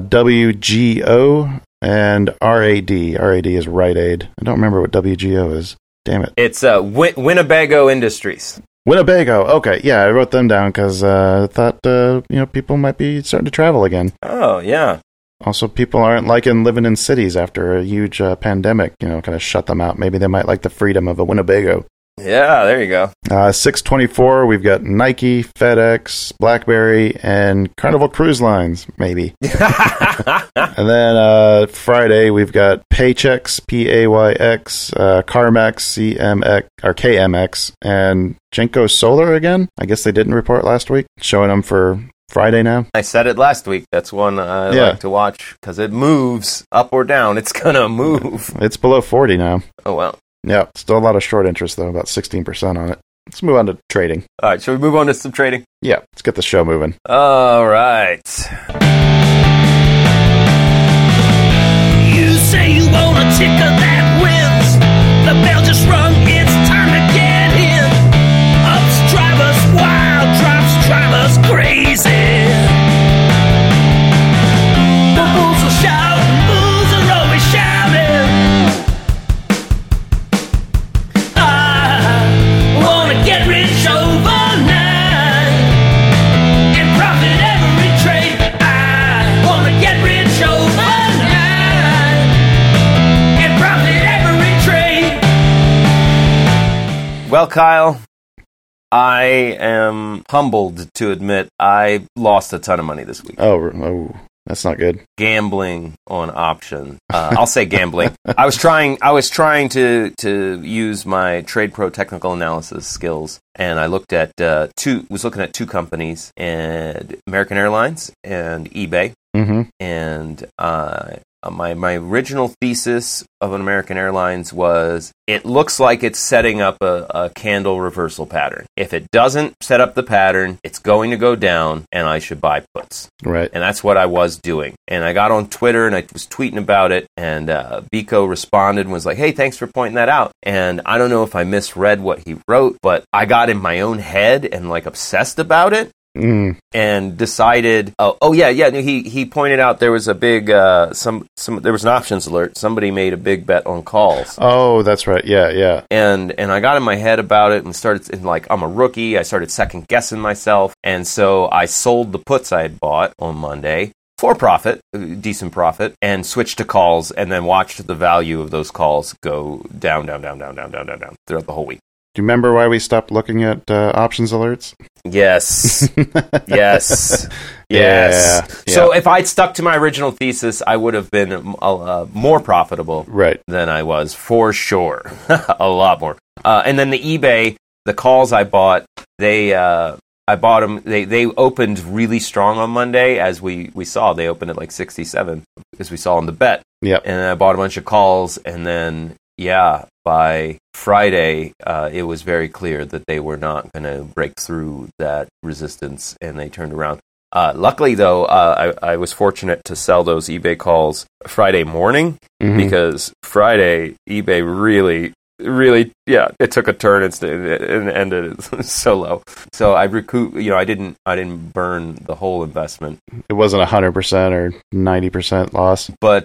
WGO and RAD. RAD is Rite Aid. I don't remember what WGO is. Damn it. It's Winnebago Industries. Winnebago. Okay, yeah, I wrote them down because I thought people might be starting to travel again. Oh, yeah. Also, people aren't liking living in cities after a huge pandemic, kind of shut them out. Maybe they might like the freedom of a Winnebago. Yeah, there you go. 624, we've got Nike, FedEx, BlackBerry, and Carnival Cruise Lines, maybe. And then Friday, we've got Paychex, PAYX, CarMax, CMX, or KMX, and Genco Solar again. I guess they didn't report last week, showing them for Friday now. I said it last week. That's one I like to watch because it moves up or down. It's going to move. It's below 40 now. Oh, well. Yeah, still a lot of short interest, though, about 16% on it. Let's move on to trading. All right, shall we move on to some trading? Yeah, let's get the show moving. All right. You say you want a ticker that wins. The bell just rung, it's time to get in. Ups drive us wild, drops drive us crazy. The bulls will shout, bulls are always shouting. I wanna get rich overnight and profit every trade. I wanna get rich overnight and profit every trade. Well, Kyle, I am humbled to admit I lost a ton of money this week. Oh, that's not good. Gambling on option. I'll say gambling. I was trying to use my Trade Pro technical analysis skills, and I looked at two companies, and American Airlines and eBay. Mm-hmm. And my original thesis of an American Airlines was it looks like it's setting up a candle reversal pattern. If it doesn't set up the pattern, it's going to go down, and I should buy puts. Right. And that's what I was doing. And I got on Twitter, and I was tweeting about it, and Biko responded and was like, hey, thanks for pointing that out. And I don't know if I misread what he wrote, but I got in my own head and like obsessed about it. And decided, he pointed out there was a big, there was an options alert. Somebody made a big bet on calls. Oh, that's right. Yeah. And I got in my head about it and started, I'm a rookie. I started second guessing myself. And so I sold the puts I had bought on Monday for profit, decent profit, and switched to calls, and then watched the value of those calls go down throughout the whole week. Do you remember why we stopped looking at options alerts? Yes. Yes. Yeah. So if I'd stuck to my original thesis, I would have been more profitable Right. than I was, for sure. A lot more. And then the eBay, the calls I bought, I bought them, they opened really strong on Monday, as we saw. They opened at like 67, as we saw on the bet. Yep. And I bought a bunch of calls, and then, by Friday, it was very clear that they were not going to break through that resistance, and they turned around. Luckily, though, I was fortunate to sell those eBay calls Friday morning, because Friday, eBay really, it took a turn and ended so low. So I recouped, I didn't burn the whole investment. It wasn't 100% or 90% loss. But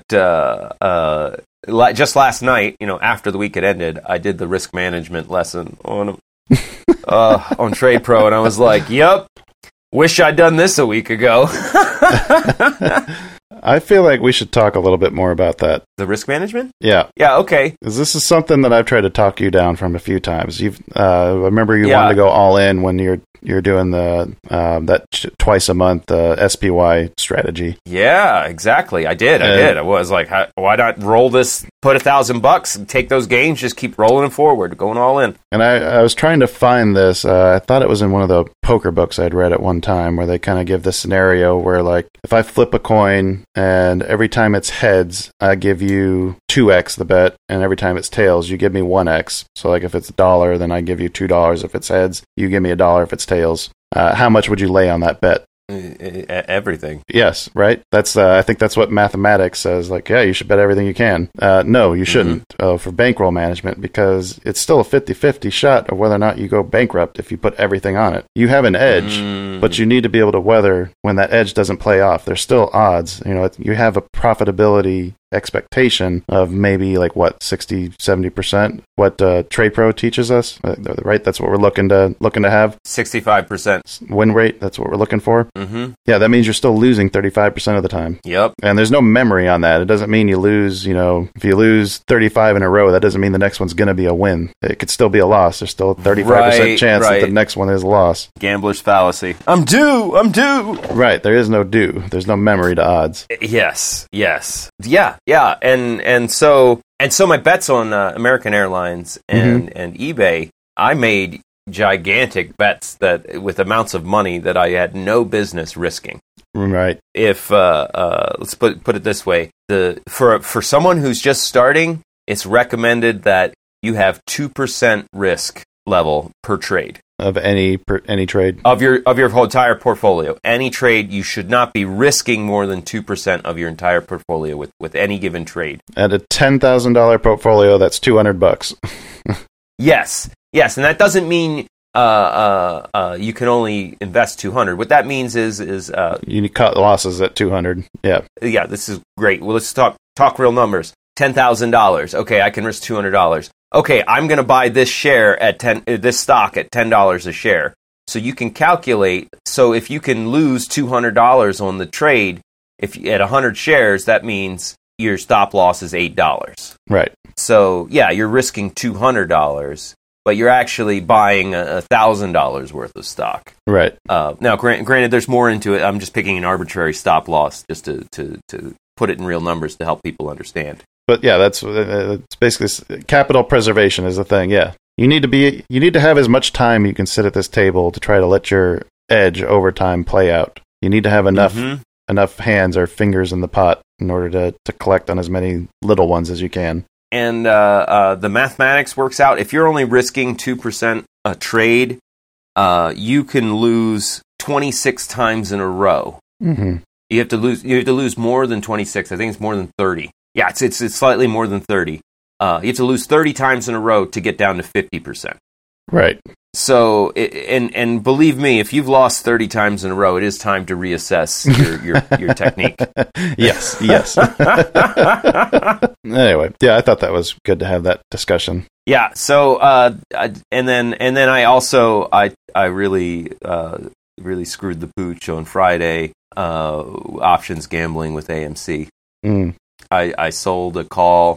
just last night, after the week had ended, I did the risk management lesson on Trade Pro, and I was like, yep, wish I'd done this a week ago. I feel like we should talk a little bit more about that. The risk management? Yeah. Yeah, okay. 'Cause this is something that I've tried to talk you down from a few times. I remember you wanted to go all in when you're doing the twice a month SPY strategy. Yeah, exactly. I did. I was like, why not roll this, put $1,000 and take those gains, just keep rolling them forward, going all in. And I was trying to find this. I thought it was in one of the poker books I'd read at one time, where they kind of give this scenario where, like, if I flip a coin and every time it's heads, I give you 2x the bet, and every time it's tails, you give me 1x. So, like, if it's $1, then I give you $2. If it's heads, you give me $1 if it's tails. How much would you lay on that bet? Everything. Yes, right? That's I think that's what mathematics says. Like, yeah, you should bet everything you can. No, you shouldn't for bankroll management, because it's still a 50-50 shot of whether or not you go bankrupt if you put everything on it. You have an edge, but you need to be able to weather when that edge doesn't play off. There's still odds. You have a profitability expectation of maybe like 60-70%. What Trade Pro teaches us, right? That's what we're looking to have. 65% win rate. That's what we're looking for. Yeah, that means you're still losing 35% of the time. Yep. And there's no memory on that. It doesn't mean you lose. If you lose 35 in a row, that doesn't mean the next one's going to be a win. It could still be a loss. There's still a 35% chance that the next one is a loss. Gambler's fallacy. I'm due. Right. There is no due. There's no memory to odds. Yes. Yeah. And so my bets on American Airlines and eBay, I made gigantic bets that with amounts of money that I had no business risking. Right. If let's put it this way, for someone who's just starting, it's recommended that you have 2% risk level per trade. Of any trade? Of your whole entire portfolio. Any trade, you should not be risking more than 2% of your entire portfolio with any given trade. At a $10,000 portfolio, that's $200. Yes, and that doesn't mean you can only invest $200. What that means is you cut losses at $200. Yeah. Yeah, this is great. Well, let's talk real numbers. $10,000. Okay, I can risk $200. Okay, I'm going to buy this share this stock at $10 a share. So you can calculate. So if you can lose $200 on the trade, if at 100 shares, that means your stop loss is $8. Right. So yeah, you're risking $200, but you're actually buying $1,000 worth of stock. Right. Now, granted, there's more into it. I'm just picking an arbitrary stop loss just to put it in real numbers to help people understand. But yeah, that's basically capital preservation is the thing. Yeah, you need to have as much time you can sit at this table to try to let your edge over time play out. You need to have enough hands or fingers in the pot in order to collect on as many little ones as you can. And the mathematics works out. If you're only risking 2% a trade, you can lose 26 times in a row. Mm-hmm. You have to lose more than 26. I think it's more than 30. Yeah, it's slightly more than 30. You have to lose 30 times in a row to get down to 50%. Right. So, and believe me, if you've lost 30 times in a row, it is time to reassess your technique. Yes. Anyway, yeah, I thought that was good to have that discussion. Yeah. So, and then I also I really screwed the pooch on Friday. options gambling with AMC. Mm. I sold a call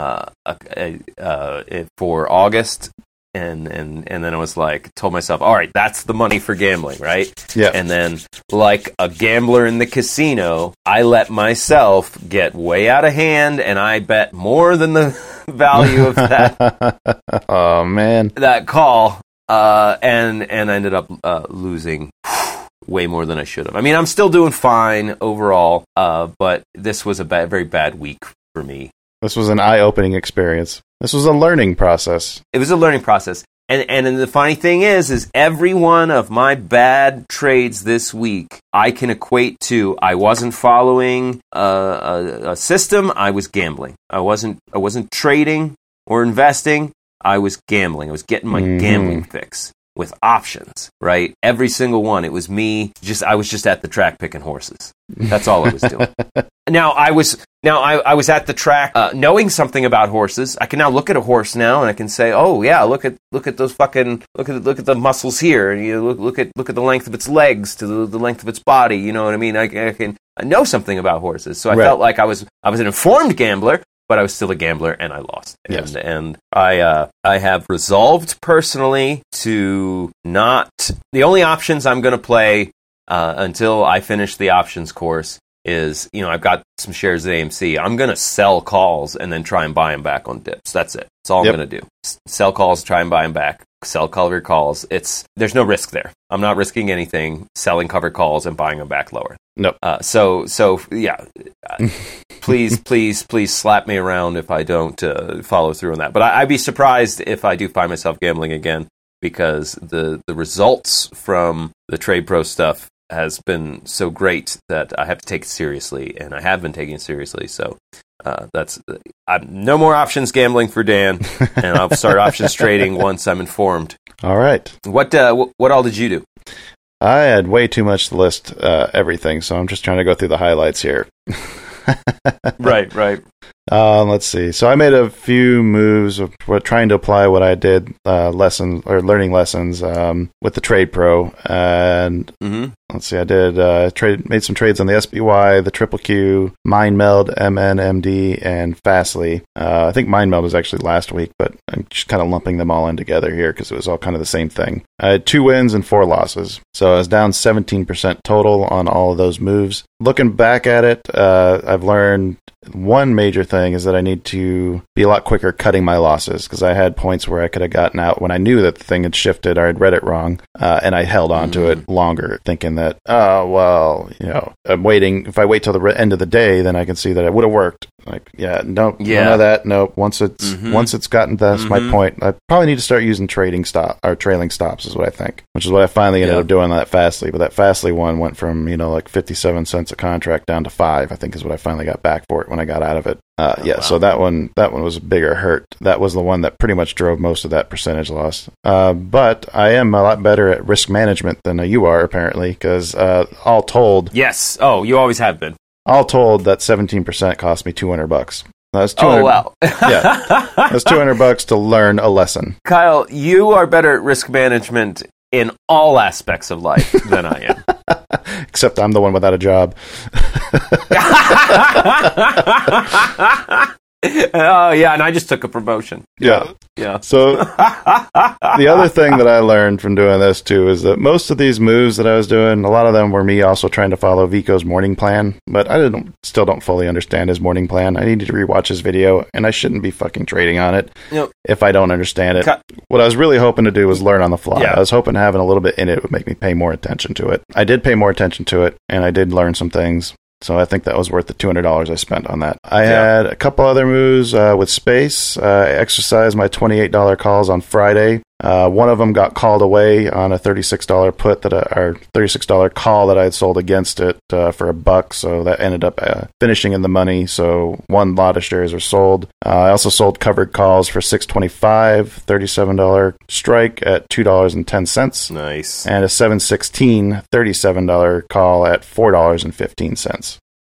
for August, and then I was like, told myself, all right, that's the money for gambling, right? Yeah. And then, like a gambler in the casino, I let myself get way out of hand, and I bet more than the value of that. Oh man, that call, and I ended up losing way more than I should have. I mean, I'm still doing fine overall, but this was a very bad week for me. This was an eye-opening experience. This was a learning process. It was a learning process. And the funny thing is every one of my bad trades this week, I can equate to I wasn't following a system, I was gambling. I wasn't trading or investing, I was gambling. I was getting my gambling fix with options, right? Every single one. It was me. I was just at the track picking horses. That's all I was doing. Now I was at the track knowing something about horses. I can now look at a horse now and I can say, oh yeah, look at those fucking look at the muscles here, and you look at the length of its legs to the length of its body. You know what I mean? I know something about horses, so I felt like I was an informed gambler. But I was still a gambler, and I lost. Yes. And I have resolved personally to not. The only options I'm going to play until I finish the options course is, I've got some shares at AMC. I'm going to sell calls and then try and buy them back on dips. That's it. That's all I'm going to do. Sell calls, try and buy them back. Sell covered calls. There's no risk there. I'm not risking anything. Selling covered calls and buying them back lower. Nope. So yeah. Please slap me around if I don't follow through on that. But I'd be surprised if I do find myself gambling again, because the results from the Trade Pro stuff has been so great that I have to take it seriously, and I have been taking it seriously. So no more options gambling for Dan, and I'll start options trading once I'm informed. All right. What all did you do? I had way too much to list everything, so I'm just trying to go through the highlights here. Right. Let's see. So I made a few moves of trying to apply what I did, learning lessons with the Trade Pro, and let's see. I did made some trades on the SPY, the Triple Q, MindMeld, MNMD, and Fastly. I think MindMeld was actually last week, but I'm just kind of lumping them all in together here because it was all kind of the same thing. I had 2 wins and 4 losses, so I was down 17% total on all of those moves. Looking back at it, I've learned one major thing is that I need to be a lot quicker cutting my losses, because I had points where I could have gotten out when I knew that the thing had shifted or I'd read it wrong, and I held on to it longer, thinking that, I'm waiting. If I wait till the end of the day, then I can see that it would have worked. Like, none of that. Nope. Once it's gotten that's my point. I probably need to start using trailing stops is what I think, which is what I finally ended up doing on that Fastly. But that Fastly one went from like 57 cents a contract down to 5. I think is what I finally got back for it when I got out of it. Wow. So that one was a bigger hurt. That was the one that pretty much drove most of that percentage loss. But I am a lot better at risk management than you are, apparently, because all told, yes. Oh, you always have been. All told, that 17% cost me $200. That's $200. Oh wow! That's $200 to learn a lesson. Kyle, you are better at risk management in all aspects of life than I am. Except I'm the one without a job. Oh, yeah, and I just took a promotion. Yeah. Yeah. So the other thing that I learned from doing this, too, is that most of these moves that I was doing, a lot of them were me also trying to follow Vico's morning plan, but I still don't fully understand his morning plan. I needed to rewatch his video, and I shouldn't be fucking trading on it if I don't understand it. What I was really hoping to do was learn on the fly. Yeah. I was hoping having a little bit in it would make me pay more attention to it. I did pay more attention to it, and I did learn some things. So I think that was worth the $200 I spent on that. I had a couple other moves with Space. I exercised my $28 calls on Friday. One of them got called away on a $36 put or $36 call that I had sold against it for $1. So that ended up finishing in the money. So one lot of shares are sold. I also sold covered calls for $6.25, $37 strike at $2.10. Nice. And a $7.16, $37 call at $4.15.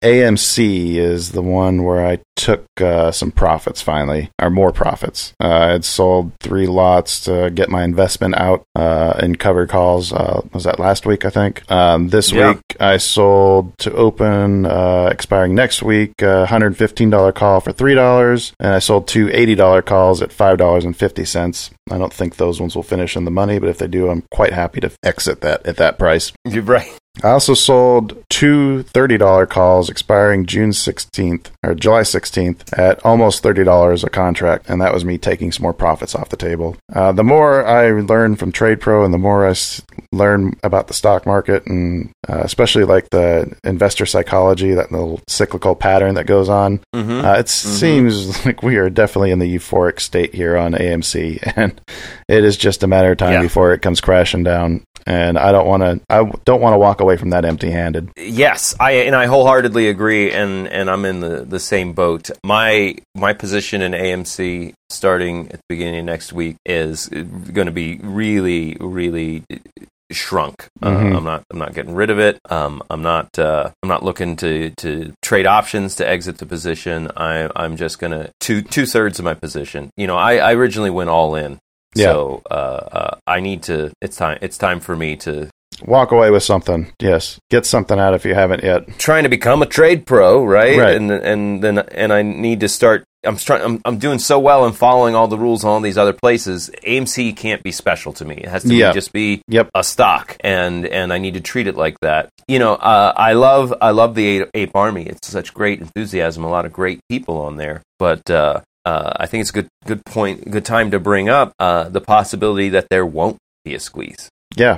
AMC is the one where I took some profits finally, or more profits. I had sold 3 lots to get my investment out in covered calls. Was that last week, I think? This week I sold to open, expiring next week, $115 call for $3, and I sold 2 $80 calls at $5.50. I don't think those ones will finish in the money, but if they do, I'm quite happy to exit that at that price. You're right. I also sold 2 $30 calls expiring June 16th or July 16th at almost $30 a contract, and that was me taking some more profits off the table. The more I learn from TradePro and the more I learn about the stock market, and especially like the investor psychology, that little cyclical pattern that goes on, it seems like we are definitely in the euphoric state here on AMC, and it is just a matter of time before it comes crashing down. And I don't want to walk away from that empty-handed. Yes, I wholeheartely agree, and I'm in the same boat. My position in AMC starting at the beginning of next week is going to be really, really shrunk. I'm not getting rid of it. I'm not looking to trade options to exit the position. I'm just going to two-thirds of my position. I originally went all in. Yeah. So I need to. It's time for me to walk away with something. Yes, get something out if you haven't yet. Trying to become a trade pro, right? And I need to start. I'm doing so well and following all the rules on all these other places. AMC can't be special to me. It has to just be a stock, and I need to treat it like that. I love the Ape Army. It's such great enthusiasm. A lot of great people on there, but. I think it's a good time to bring up the possibility that there won't be a squeeze. Yeah.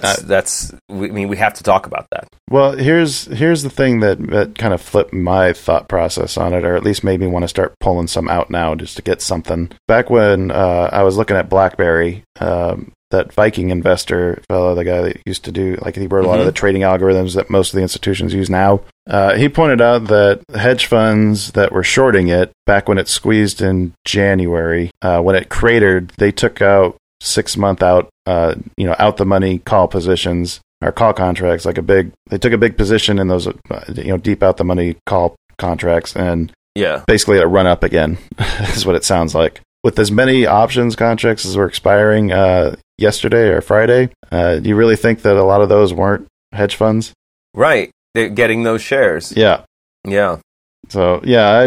We have to talk about that. Well, here's the thing that kind of flipped my thought process on it, or at least made me want to start pulling some out now just to get something. Back when I was looking at BlackBerry, that Viking investor fellow, the guy that used to do, like, he wrote a lot of the trading algorithms that most of the institutions use now. He pointed out that hedge funds that were shorting it back when it squeezed in January, when it cratered, they took out 6 month out, out the money call positions or call contracts, they took a big position in those, deep out the money call contracts, and basically it run up again is what it sounds like. With as many options contracts as were expiring yesterday or Friday, do you really think that a lot of those weren't hedge funds? Right. They're getting those shares. Yeah. Yeah. So,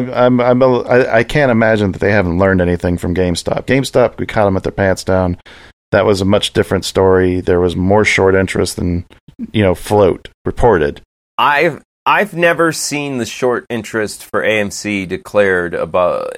I can't imagine that they haven't learned anything from GameStop. GameStop, we caught them at their pants down. That was a much different story. There was more short interest than, float reported. I've never seen the short interest for AMC declared above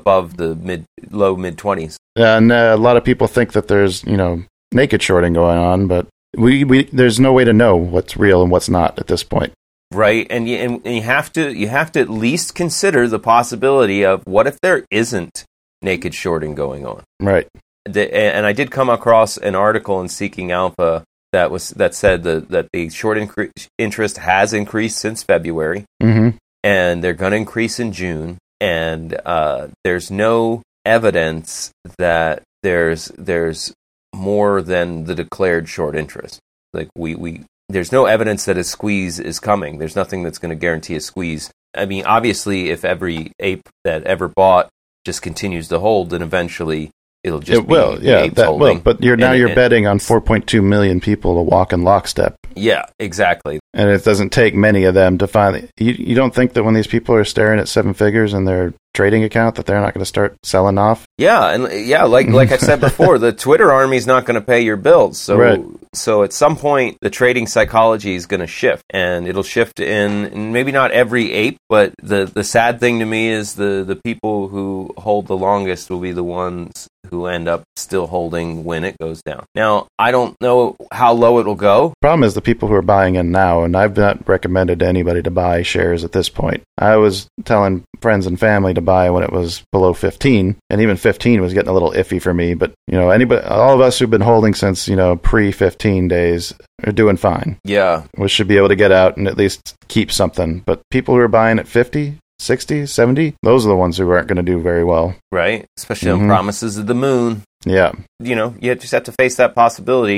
the low mid 20s. And a lot of people think that there's naked shorting going on, but we there's no way to know what's real and what's not at this point. Right, and you have to at least consider the possibility of what if there isn't naked shorting going on. Right. And I did come across an article in Seeking Alpha that said that the short interest has increased since February, and they're going to increase in June. And there's no evidence that there's more than the declared short interest. Like there's no evidence that a squeeze is coming. There's nothing that's going to guarantee a squeeze. I mean, obviously, if every ape that ever bought just continues to hold, then eventually it'll just holding. But you're betting on 4.2 million people to walk in lockstep. Yeah, exactly. And it doesn't take many of them to find. You don't think that when these people are staring at 7 figures in their trading account that they're not going to start selling off? Yeah, and like I said before, the Twitter army is not going to pay your bills. So at some point, the trading psychology is going to shift, and it'll shift in maybe not every ape, but the sad thing to me is the people who hold the longest will be the ones who end up still holding when it goes down. Now, I don't know how low it'll go. Problem is the people who are buying in now, and I've not recommended to anybody to buy shares at this point. I was telling friends and family to buy when it was below 15, and even 15 was getting a little iffy for me, but all of us who've been holding since pre-15 days are doing fine. Yeah, we should be able to get out and at least keep something. But people who are buying at 50, 60, 70, those are the ones who aren't going to do very well. Right, especially on promises of the moon. Yeah. You just have to face that possibility.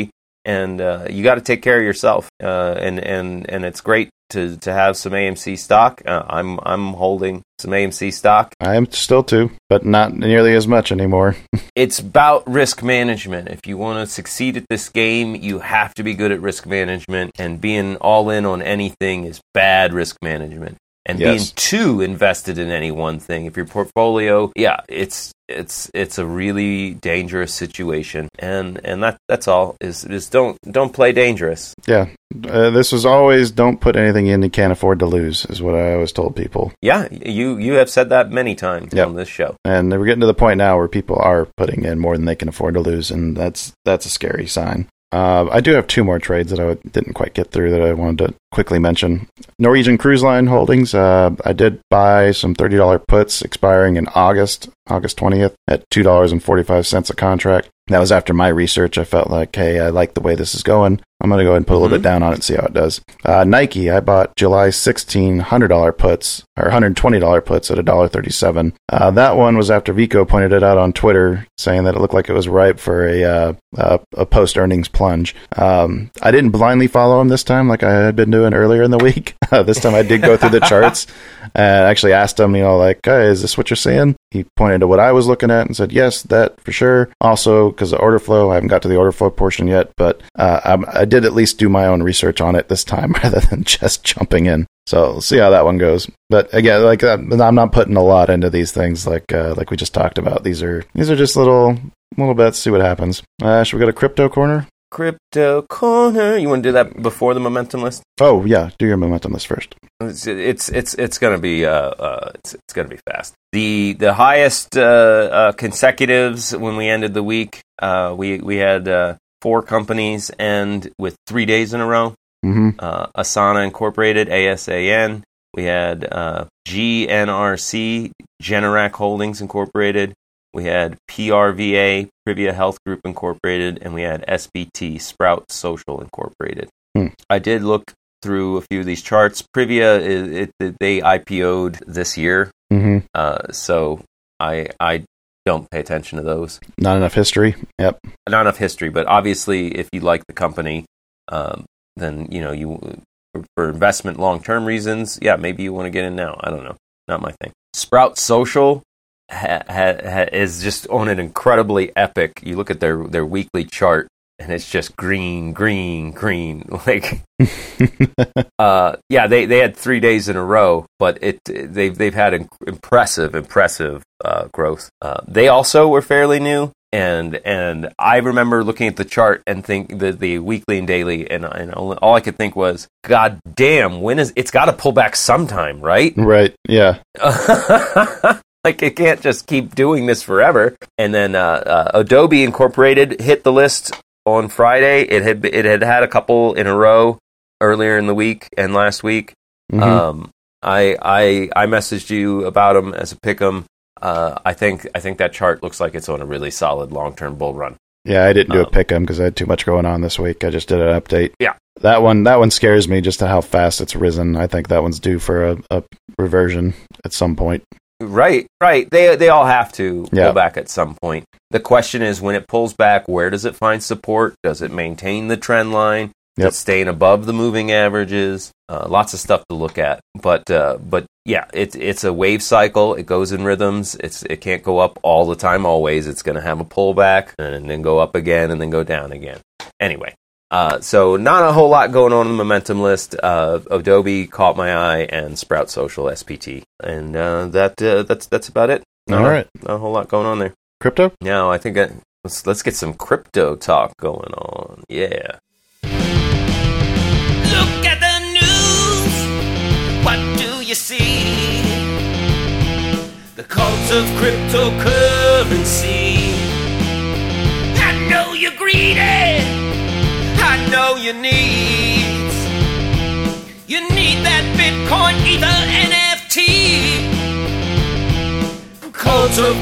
and you got to take care of yourself. And it's great to have some AMC stock. I'm holding some AMC stock. I am still too, but not nearly as much anymore. It's about risk management. If you want to succeed at this game, you have to be good at risk management, and being all in on anything is bad risk management. And being too invested in any one thing, if your portfolio, it's a really dangerous situation, and that's all. Is don't play dangerous. Yeah, this was always don't put anything in you can't afford to lose, is what I always told people. Yeah, you have said that many times on this show, and we're getting to the point now where people are putting in more than they can afford to lose, and that's a scary sign. I do have two more trades that I didn't quite get through that I wanted to quickly mention. Norwegian Cruise Line Holdings. I did buy some $30 puts expiring in August 20th at $2.45 a contract. That was after my research. I felt like, hey, I like the way this is going. I'm going to go ahead and put a little bit down on it and see how it does. Nike, I bought July 16 $100 puts, or $120 puts at $1.37. That one was after Vico pointed it out on Twitter, saying that it looked like it was ripe for a post-earnings plunge. I didn't blindly follow him this time like I had been doing earlier in the week. This time I did go through the charts and actually asked him, like, hey, is this what you're seeing? He pointed to what I was looking at and said, yes, that for sure. Also, because the order flow, I haven't got to the order flow portion yet, but I did at least do my own research on it this time rather than just jumping in. So we'll see how that one goes. But again, like I'm not putting a lot into these things like we just talked about. These are just little bets, see what happens. Should we go to Crypto Corner? Crypto Corner. You want to do that before the momentum list? Oh yeah, do your momentum list first. It's gonna be it's gonna be fast. The highest consecutives when we ended the week, we had 4 companies end with 3 days in a row. Asana Incorporated, ASAN. We had GNRC, Generac Holdings Incorporated. We had PRVA, Privia Health Group Incorporated, and we had SBT, Sprout Social Incorporated. I did look through a few of these charts. Privia, they IPO'd this year, so I don't pay attention to those. Not enough history. Yep. Not enough history, but obviously, if you like the company, then you for investment long-term reasons, maybe you want to get in now. I don't know. Not my thing. Sprout Social is just on an incredibly epic. You look at their weekly chart, and it's just green. Like, they had 3 days in a row, but they've had impressive growth. They also were fairly new. And I remember looking at the chart and think the weekly and daily, and all I could think was, God damn, it's got to pull back sometime, right? Right, yeah. Like, it can't just keep doing this forever. And then Adobe Incorporated hit the list on Friday. It had a couple in a row earlier in the week and last week. I messaged you about them as a pick'em. I think that chart looks like it's on a really solid long-term bull run. Yeah, I didn't do a pick'em because I had too much going on this week. I just did an update. Yeah, that one scares me just to how fast it's risen. I think that one's due for a reversion at some point. Right. They all have to pull back at some point. The question is, when it pulls back, where does it find support? Does it maintain the trend line? Does it staying above the moving averages? Lots of stuff to look at. But yeah, it's a wave cycle. It goes in rhythms. It can't go up all the time. Always, it's going to have a pullback and then go up again and then go down again. Anyway. So not a whole lot going on the momentum list. Adobe caught my eye, and Sprout Social, SPT, and that's about it. All right, not a whole lot going on there. Crypto? No, I think let's get some crypto talk going on. Yeah. Look at the news. What do you see? The cult of cryptocurrency. I know you're greedy. I know your needs. You need that Bitcoin, Ether, NFT. Cult of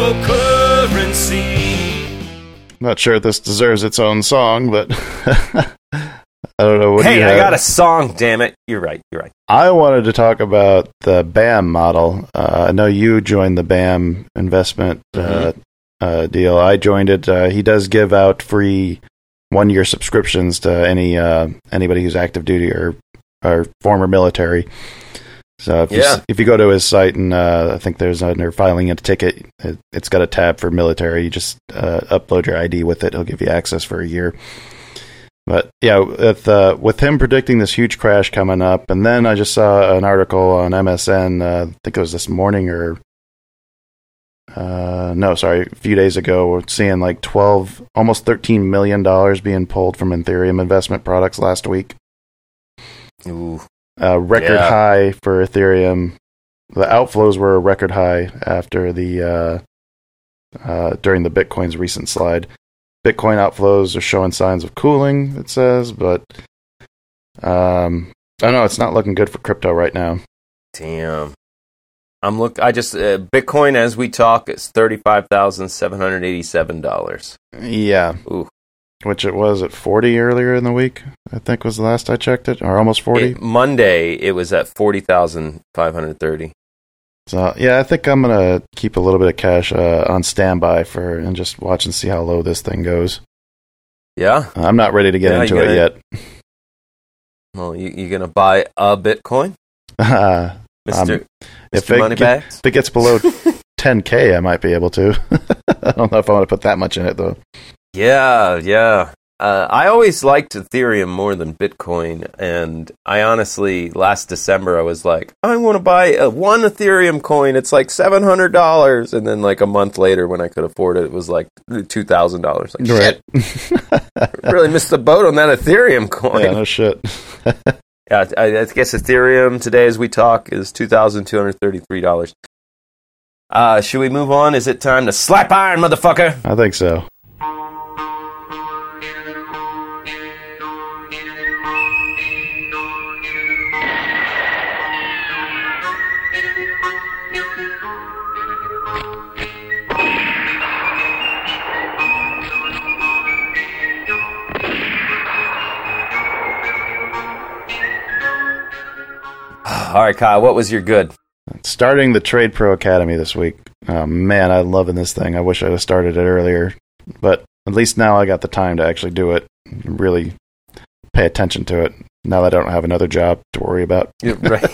cryptocurrency. Not sure if this deserves its own song, but I don't know. Hey, I got a song, damn it. You're right. I wanted to talk about the BAM model. I know you joined the BAM investment deal. I joined it. He does give out free 1-year subscriptions to anybody who's active duty or former military. So if you go to his site and I think there's under filing a ticket, it's got a tab for military. You just upload your ID with it. He'll give you access for a year. But yeah, with him predicting this huge crash coming up, and then I just saw an article on MSN, I think it was this morning a few days ago, we're seeing like almost $13 million being pulled from Ethereum investment products last week. Ooh. Record high for Ethereum. The outflows were a record high after during the Bitcoin's recent slide. Bitcoin outflows are showing signs of cooling, it says, but I don't know, it's not looking good for crypto right now. Damn. Bitcoin as we talk is $35,787. Yeah. Ooh. Which it was at 40 earlier in the week, I think was the last I checked it, or almost 40. Monday, it was at 40,530. So, yeah, I think I'm going to keep a little bit of cash on standby and just watch and see how low this thing goes. Yeah? I'm not ready to get into it yet. Well, you going to buy a Bitcoin? Mr. Moneybags? If it gets below 10K, I might be able to. I don't know if I want to put that much in it, though. Yeah. I always liked Ethereum more than Bitcoin, and I honestly, last December, I was like, I want to buy one Ethereum coin. It's like $700, and then like a month later, when I could afford it, it was like $2,000. Like, shit, really missed the boat on that Ethereum coin. Yeah, no shit. Yeah, I guess Ethereum today, as we talk, is $2,233. Should we move on? Is it time to slap iron, motherfucker? I think so. All right, Kyle, what was your good? Starting the Trade Pro Academy this week. Oh, man, I'm loving this thing. I wish I'd have started it earlier. But at least now I got the time to actually do it. Really pay attention to it. Now that I don't have another job to worry about. Right.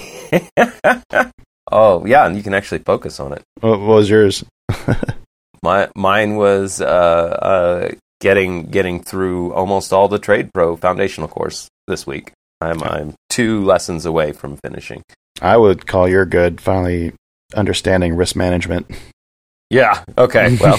Oh, yeah, and you can actually focus on it. What was yours? Mine was getting through almost all the Trade Pro foundational course this week. I'm 2 lessons away from finishing. I would call your good finally understanding risk management. Yeah. Okay. Well,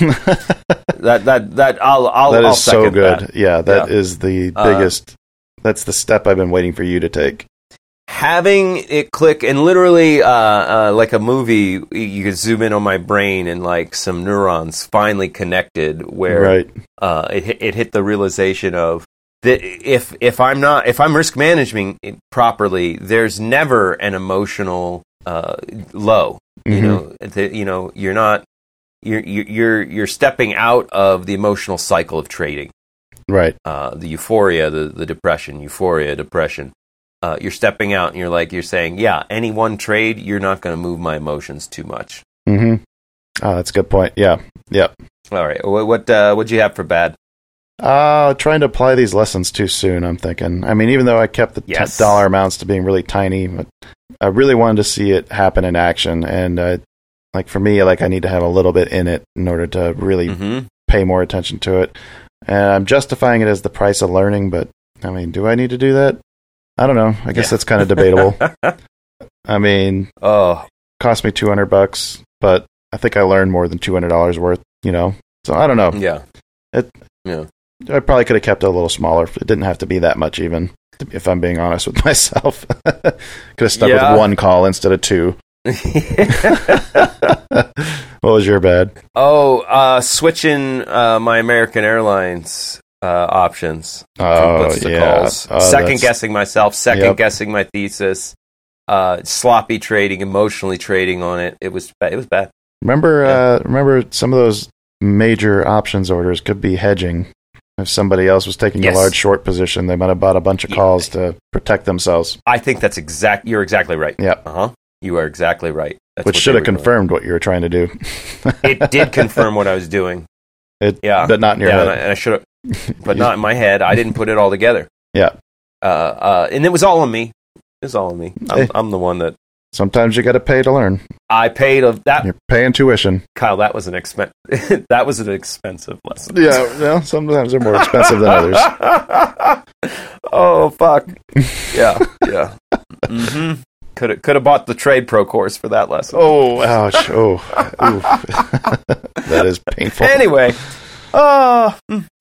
I'll is so good. That. Yeah, that is the biggest. That's the step I've been waiting for you to take. Having it click and literally, like a movie, you could zoom in on my brain and like some neurons finally connected, where it hit the realization of. That if I'm risk managing properly, there's never an emotional low. Mm-hmm. You're stepping out of the emotional cycle of trading. Right. The euphoria, the depression, depression. You're stepping out and you're saying, yeah, any one trade, you're not going to move my emotions too much. Mm-hmm. Oh, that's a good point. Yeah. Yep. All right. What'd you have for bad? Trying to apply these lessons too soon, I'm thinking. I mean, even though I kept the $10 amounts to being really tiny, but I really wanted to see it happen in action. And like for me, like I need to have a little bit in it in order to really pay more attention to it. And I'm justifying it as the price of learning, but I mean, do I need to do that? I don't know. I guess that's kind of debatable. I mean, cost me $200, but I think I learned more than $200 worth, So I don't know. Yeah. I probably could have kept it a little smaller. It didn't have to be that much, even, if I'm being honest with myself. Could have stuck with 1 call instead of 2. What was your bad? Switching my American Airlines options. Calls. Second guessing myself, guessing my thesis, sloppy trading, emotionally trading on it. It was bad. Remember some of those major options orders could be hedging. If somebody else was taking a large short position, they might have bought a bunch of calls to protect themselves. I think that's you're exactly right. Yeah. You are exactly right. Which should have confirmed what you were trying to do. It did confirm what I was doing. But not in your head. And I should but not in my head. I didn't put it all together. Yeah. And it was all on me. It was all on me. I'm the one that... Sometimes you got to pay to learn. I paid that. You're paying tuition. Kyle, that was an that was an expensive lesson. Yeah, well, sometimes they're more expensive than others. Oh, fuck. Yeah. Mm-hmm. Could have bought the Trade Pro course for that lesson. Oh, ouch. Oh, that is painful. Anyway. Yeah.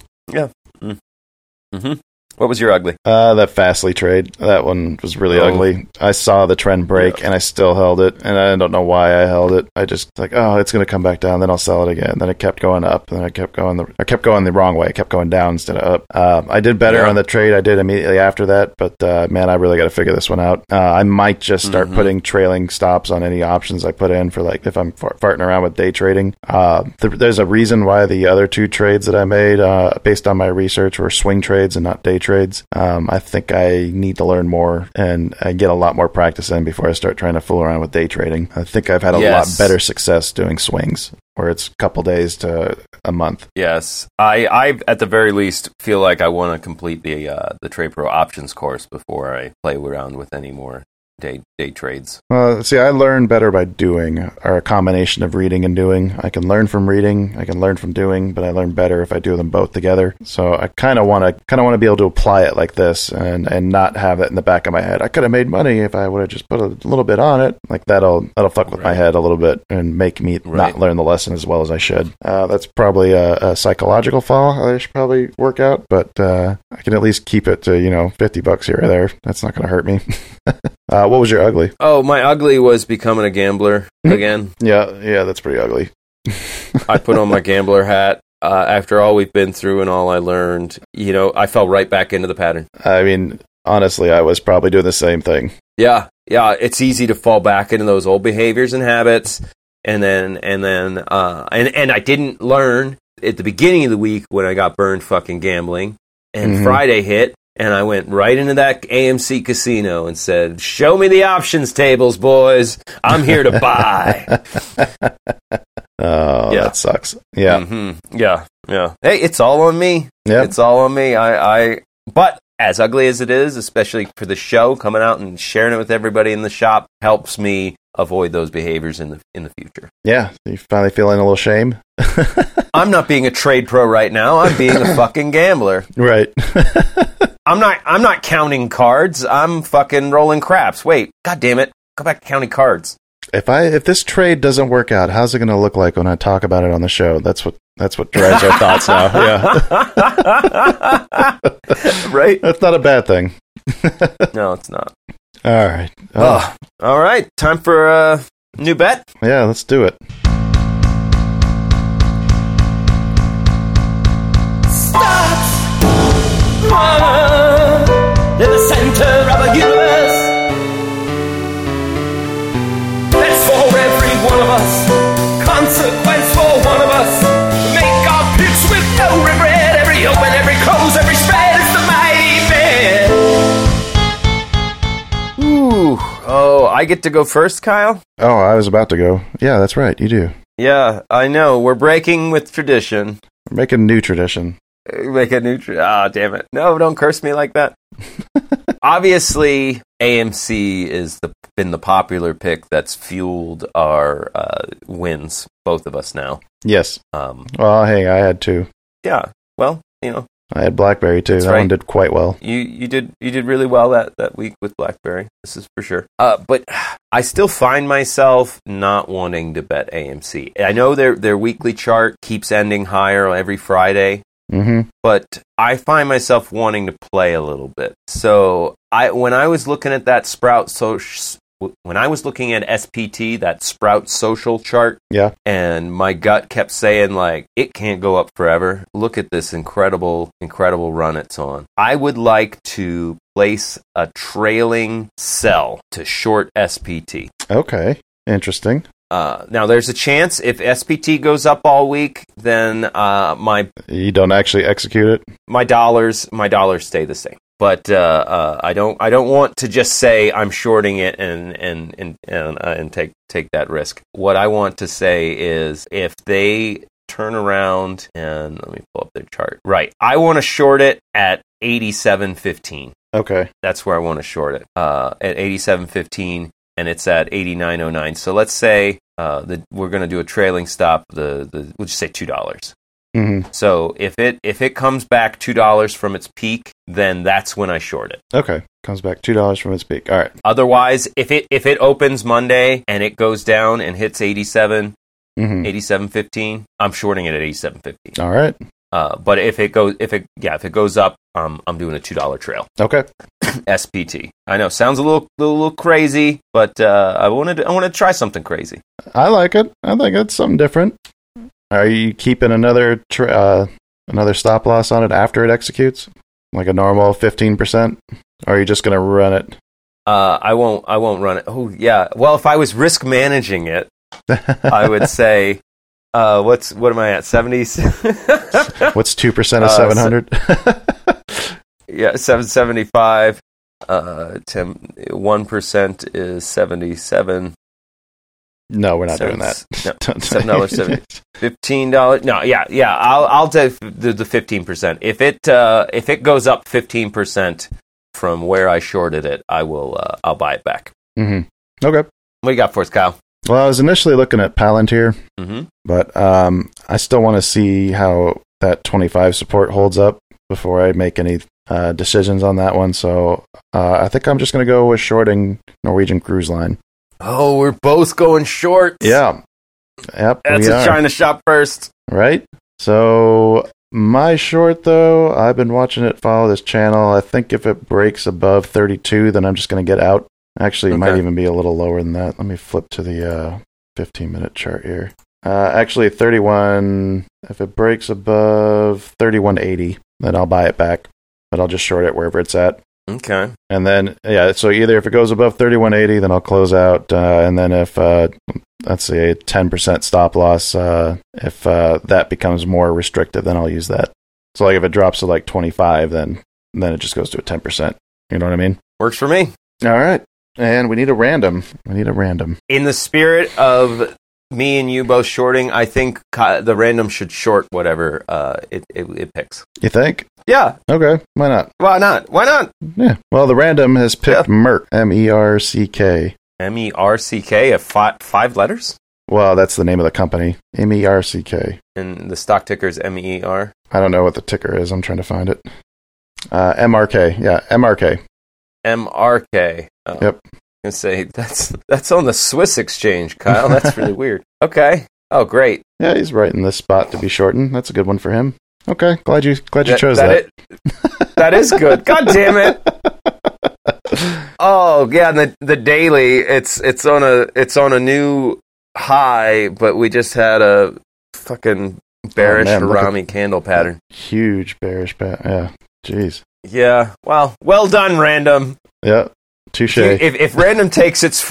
Mm-hmm. What was your ugly? That Fastly trade. That one was really ugly. I saw the trend break, and I still held it, and I don't know why I held it. I just it's going to come back down, then I'll sell it again. Then it kept going up, and then I kept going the wrong way. I kept going down instead of up. I did better on the trade I did immediately after that, but man, I really got to figure this one out. I might just start putting trailing stops on any options I put in for if I'm farting around with day trading. There's a reason why the other two trades that I made, based on my research, were swing trades and not day trades. I think I need to learn more and get a lot more practice in before I start trying to fool around with day trading. I think I've had a lot better success doing swings, where it's a couple days to a month. Yes. I at the very least feel like I want to complete the Trade Pro options course before I play around with any more day trades. Well, see, I learn better by doing, or a combination of reading and doing. I can learn from reading, I can learn from doing, but I learn better if I do them both together. So I kind of want to be able to apply it like this, and not have that in the back of my head. I could have made money if I would have just put a little bit on it. Like that'll fuck with my head a little bit and make me not learn the lesson as well as I should. That's probably a psychological flaw I should probably work out, but I can at least keep it to $50 here or there. That's not going to hurt me. What was your ugly? Oh, my ugly was becoming a gambler again. Yeah, that's pretty ugly. I put on my gambler hat. After all we've been through and all I learned, I fell right back into the pattern. I mean, honestly, I was probably doing the same thing. Yeah, it's easy to fall back into those old behaviors and habits, and I didn't learn at the beginning of the week when I got burned fucking gambling, and Friday hit. And I went right into that AMC casino and said, "Show me the options tables, boys. I'm here to buy." Oh, that sucks. Yeah. Mm-hmm. Yeah. Hey, it's all on me. Yep. It's all on me. But as ugly as it is, especially for the show, coming out and sharing it with everybody in the shop helps me avoid those behaviors in the future. Yeah. You finally feeling a little shame? I'm not being a trade pro right now. I'm being a fucking gambler. Right. I'm not counting cards. I'm fucking rolling craps. Wait, god damn it. Go back to counting cards. If this trade doesn't work out, how's it going to look like when I talk about it on the show? That's what drives our thoughts now. Yeah. Right? That's not a bad thing. No, it's not. All right. All right. Time for a new bet? Yeah, let's do it. In the center of the universe, that's for every one of us. Consequence for one of us. Make our picks with no regret. Every open, every close, every spread. It's the mighty man. Ooh. Oh, I get to go first, Kyle? Oh, I was about to go. Yeah, that's right. You do. Yeah, I know. We're breaking with tradition. We're making a new tradition. Make a new... damn it. No, don't curse me like that. Obviously, AMC is been the popular pick that's fueled our wins, both of us now. Yes. Well, hey, I had two. Yeah. Well, I had BlackBerry too. That one did quite well. You did really well that week with BlackBerry. This is for sure. But I still find myself not wanting to bet AMC. I know their weekly chart keeps ending higher every Friday. Mm-hmm. But I find myself wanting to play a little bit. So when I was looking at that when I was looking at SPT, that Sprout Social chart, and my gut kept saying it can't go up forever. Look at this incredible run it's on. I would like to place a trailing sell to short SPT. Okay, interesting. Now, there's a chance if SPT goes up all week, then you don't actually execute it. My dollars stay the same. But I don't want to just say I'm shorting it and take that risk. What I want to say is if they turn around and let me pull up their chart. Right. I want to short it at 87.15. Okay. That's where I want to short it. At 87.15, and it's at 89.09. So let's say we're going to do a trailing stop. We'll just say $2. Mm-hmm. So if it comes back $2 from its peak, then that's when I short it. Okay. Comes back $2 from its peak. All right. Otherwise, if it opens Monday and it goes down and hits 87.15, I'm shorting it at 87.50. All right. But if it goes up, I'm doing a $2 trail. Okay. SPT. I know, sounds a little crazy, but I want to try something crazy. I like it. I think it's something different. Are you keeping another stop loss on it after it executes, like a normal 15%? Or are you just going to run it? I won't run it. Oh yeah. Well, if I was risk managing it, I would say, what am I at? 70? What's 2% of 700? Yeah, 775. 1% is 77. No, we're not doing that. No, $7.70. $15. No, yeah. I'll take the 15%. If it goes up 15% from where I shorted it, I'll buy it back. Mm-hmm. Okay. What do you got for us, Kyle? Well, I was initially looking at Palantir, mm-hmm. but I still want to see how that 25 support holds up before I make any decisions on that one. So I think I'm just going to go with shorting Norwegian Cruise Line. Oh, we're both going short. Yeah. Yep. That's a China shop first. Right. So my short, though, I've been watching it follow this channel. I think if it breaks above 32, then I'm just going to get out. Actually, it might even be a little lower than that. Let me flip to the 15-minute chart here. Actually, 31, if it breaks above 31.80, then I'll buy it back. But I'll just short it wherever it's at. Okay. And then, so either if it goes above 31.80, then I'll close out. And then if, let's say, a 10% stop loss, if that becomes more restrictive, then I'll use that. So like if it drops to like 25, then it just goes to a 10%. You know what I mean? Works for me. All right. And we need a random. In the spirit of me and you both shorting, I think the random should short whatever it picks. You think? Yeah. Okay. Why not? Why not? Yeah. Well, the random has picked Merck. MERCK. MERCK, 5 letters? Well, that's the name of the company. MERCK. And the stock ticker is MER? I don't know what the ticker is. I'm trying to find it. MRK. Yeah, MRK. MRK. Oh, yep. I was going to say, that's on the Swiss exchange, Kyle. That's really weird. Okay. Oh, great. Yeah, he's right in this spot to be shortened. That's a good one for him. Okay, glad you chose that. That is good. God damn it. Oh, yeah, the daily, it's on a new high, but we just had a fucking bearish Harami candle pattern. Huge bearish pattern. Yeah. Jeez. Yeah. Well done, random. Yeah. Touche. If random takes its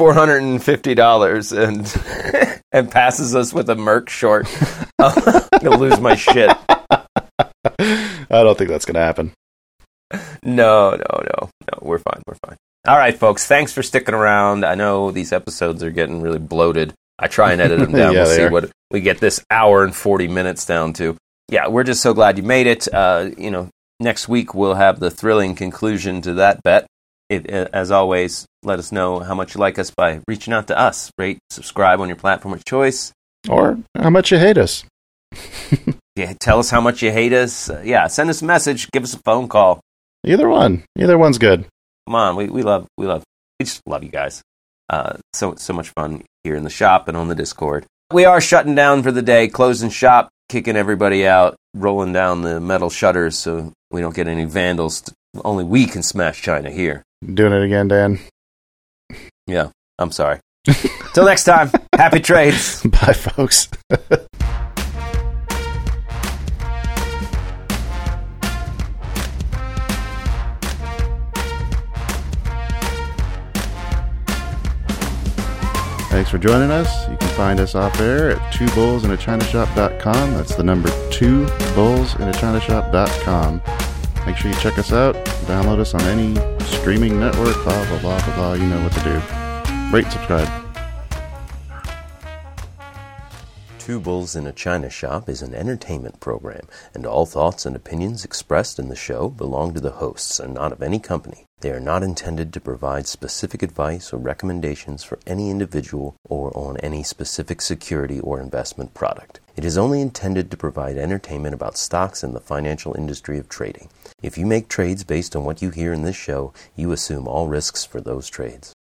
$450 and passes us with a Merck short, I'm gonna lose my shit. I don't think that's gonna happen. No. We're fine. All right, folks. Thanks for sticking around. I know these episodes are getting really bloated. I try and edit them down. Yeah, we'll see what we get this hour and 40 minutes down to. Yeah, we're just so glad you made it. Next week we'll have the thrilling conclusion to that bet. As always, let us know how much you like us by reaching out to us. Rate, subscribe on your platform of choice. Or how much you hate us. Yeah, tell us how much you hate us. Send us a message. Give us a phone call. Either one. Either one's good. Come on, we just love you guys. So much fun here in the shop and on the Discord. We are shutting down for the day, closing shop, kicking everybody out, rolling down the metal shutters so we don't get any vandals. Only we can smash China here. Doing it again, Dan. Yeah, I'm sorry. Till next time, happy trades. Bye, folks. Thanks for joining us. You can find us off air at twobullsinachinashop.com. That's the number 2bullsinachinashop.com. Make sure you check us out. Download us on any streaming network. Blah, blah, blah, blah, blah. You know what to do. Rate, subscribe. Two Bulls in a China Shop is an entertainment program, and all thoughts and opinions expressed in the show belong to the hosts and not of any company. They are not intended to provide specific advice or recommendations for any individual or on any specific security or investment product. It is only intended to provide entertainment about stocks in the financial industry of trading. If you make trades based on what you hear in this show, you assume all risks for those trades.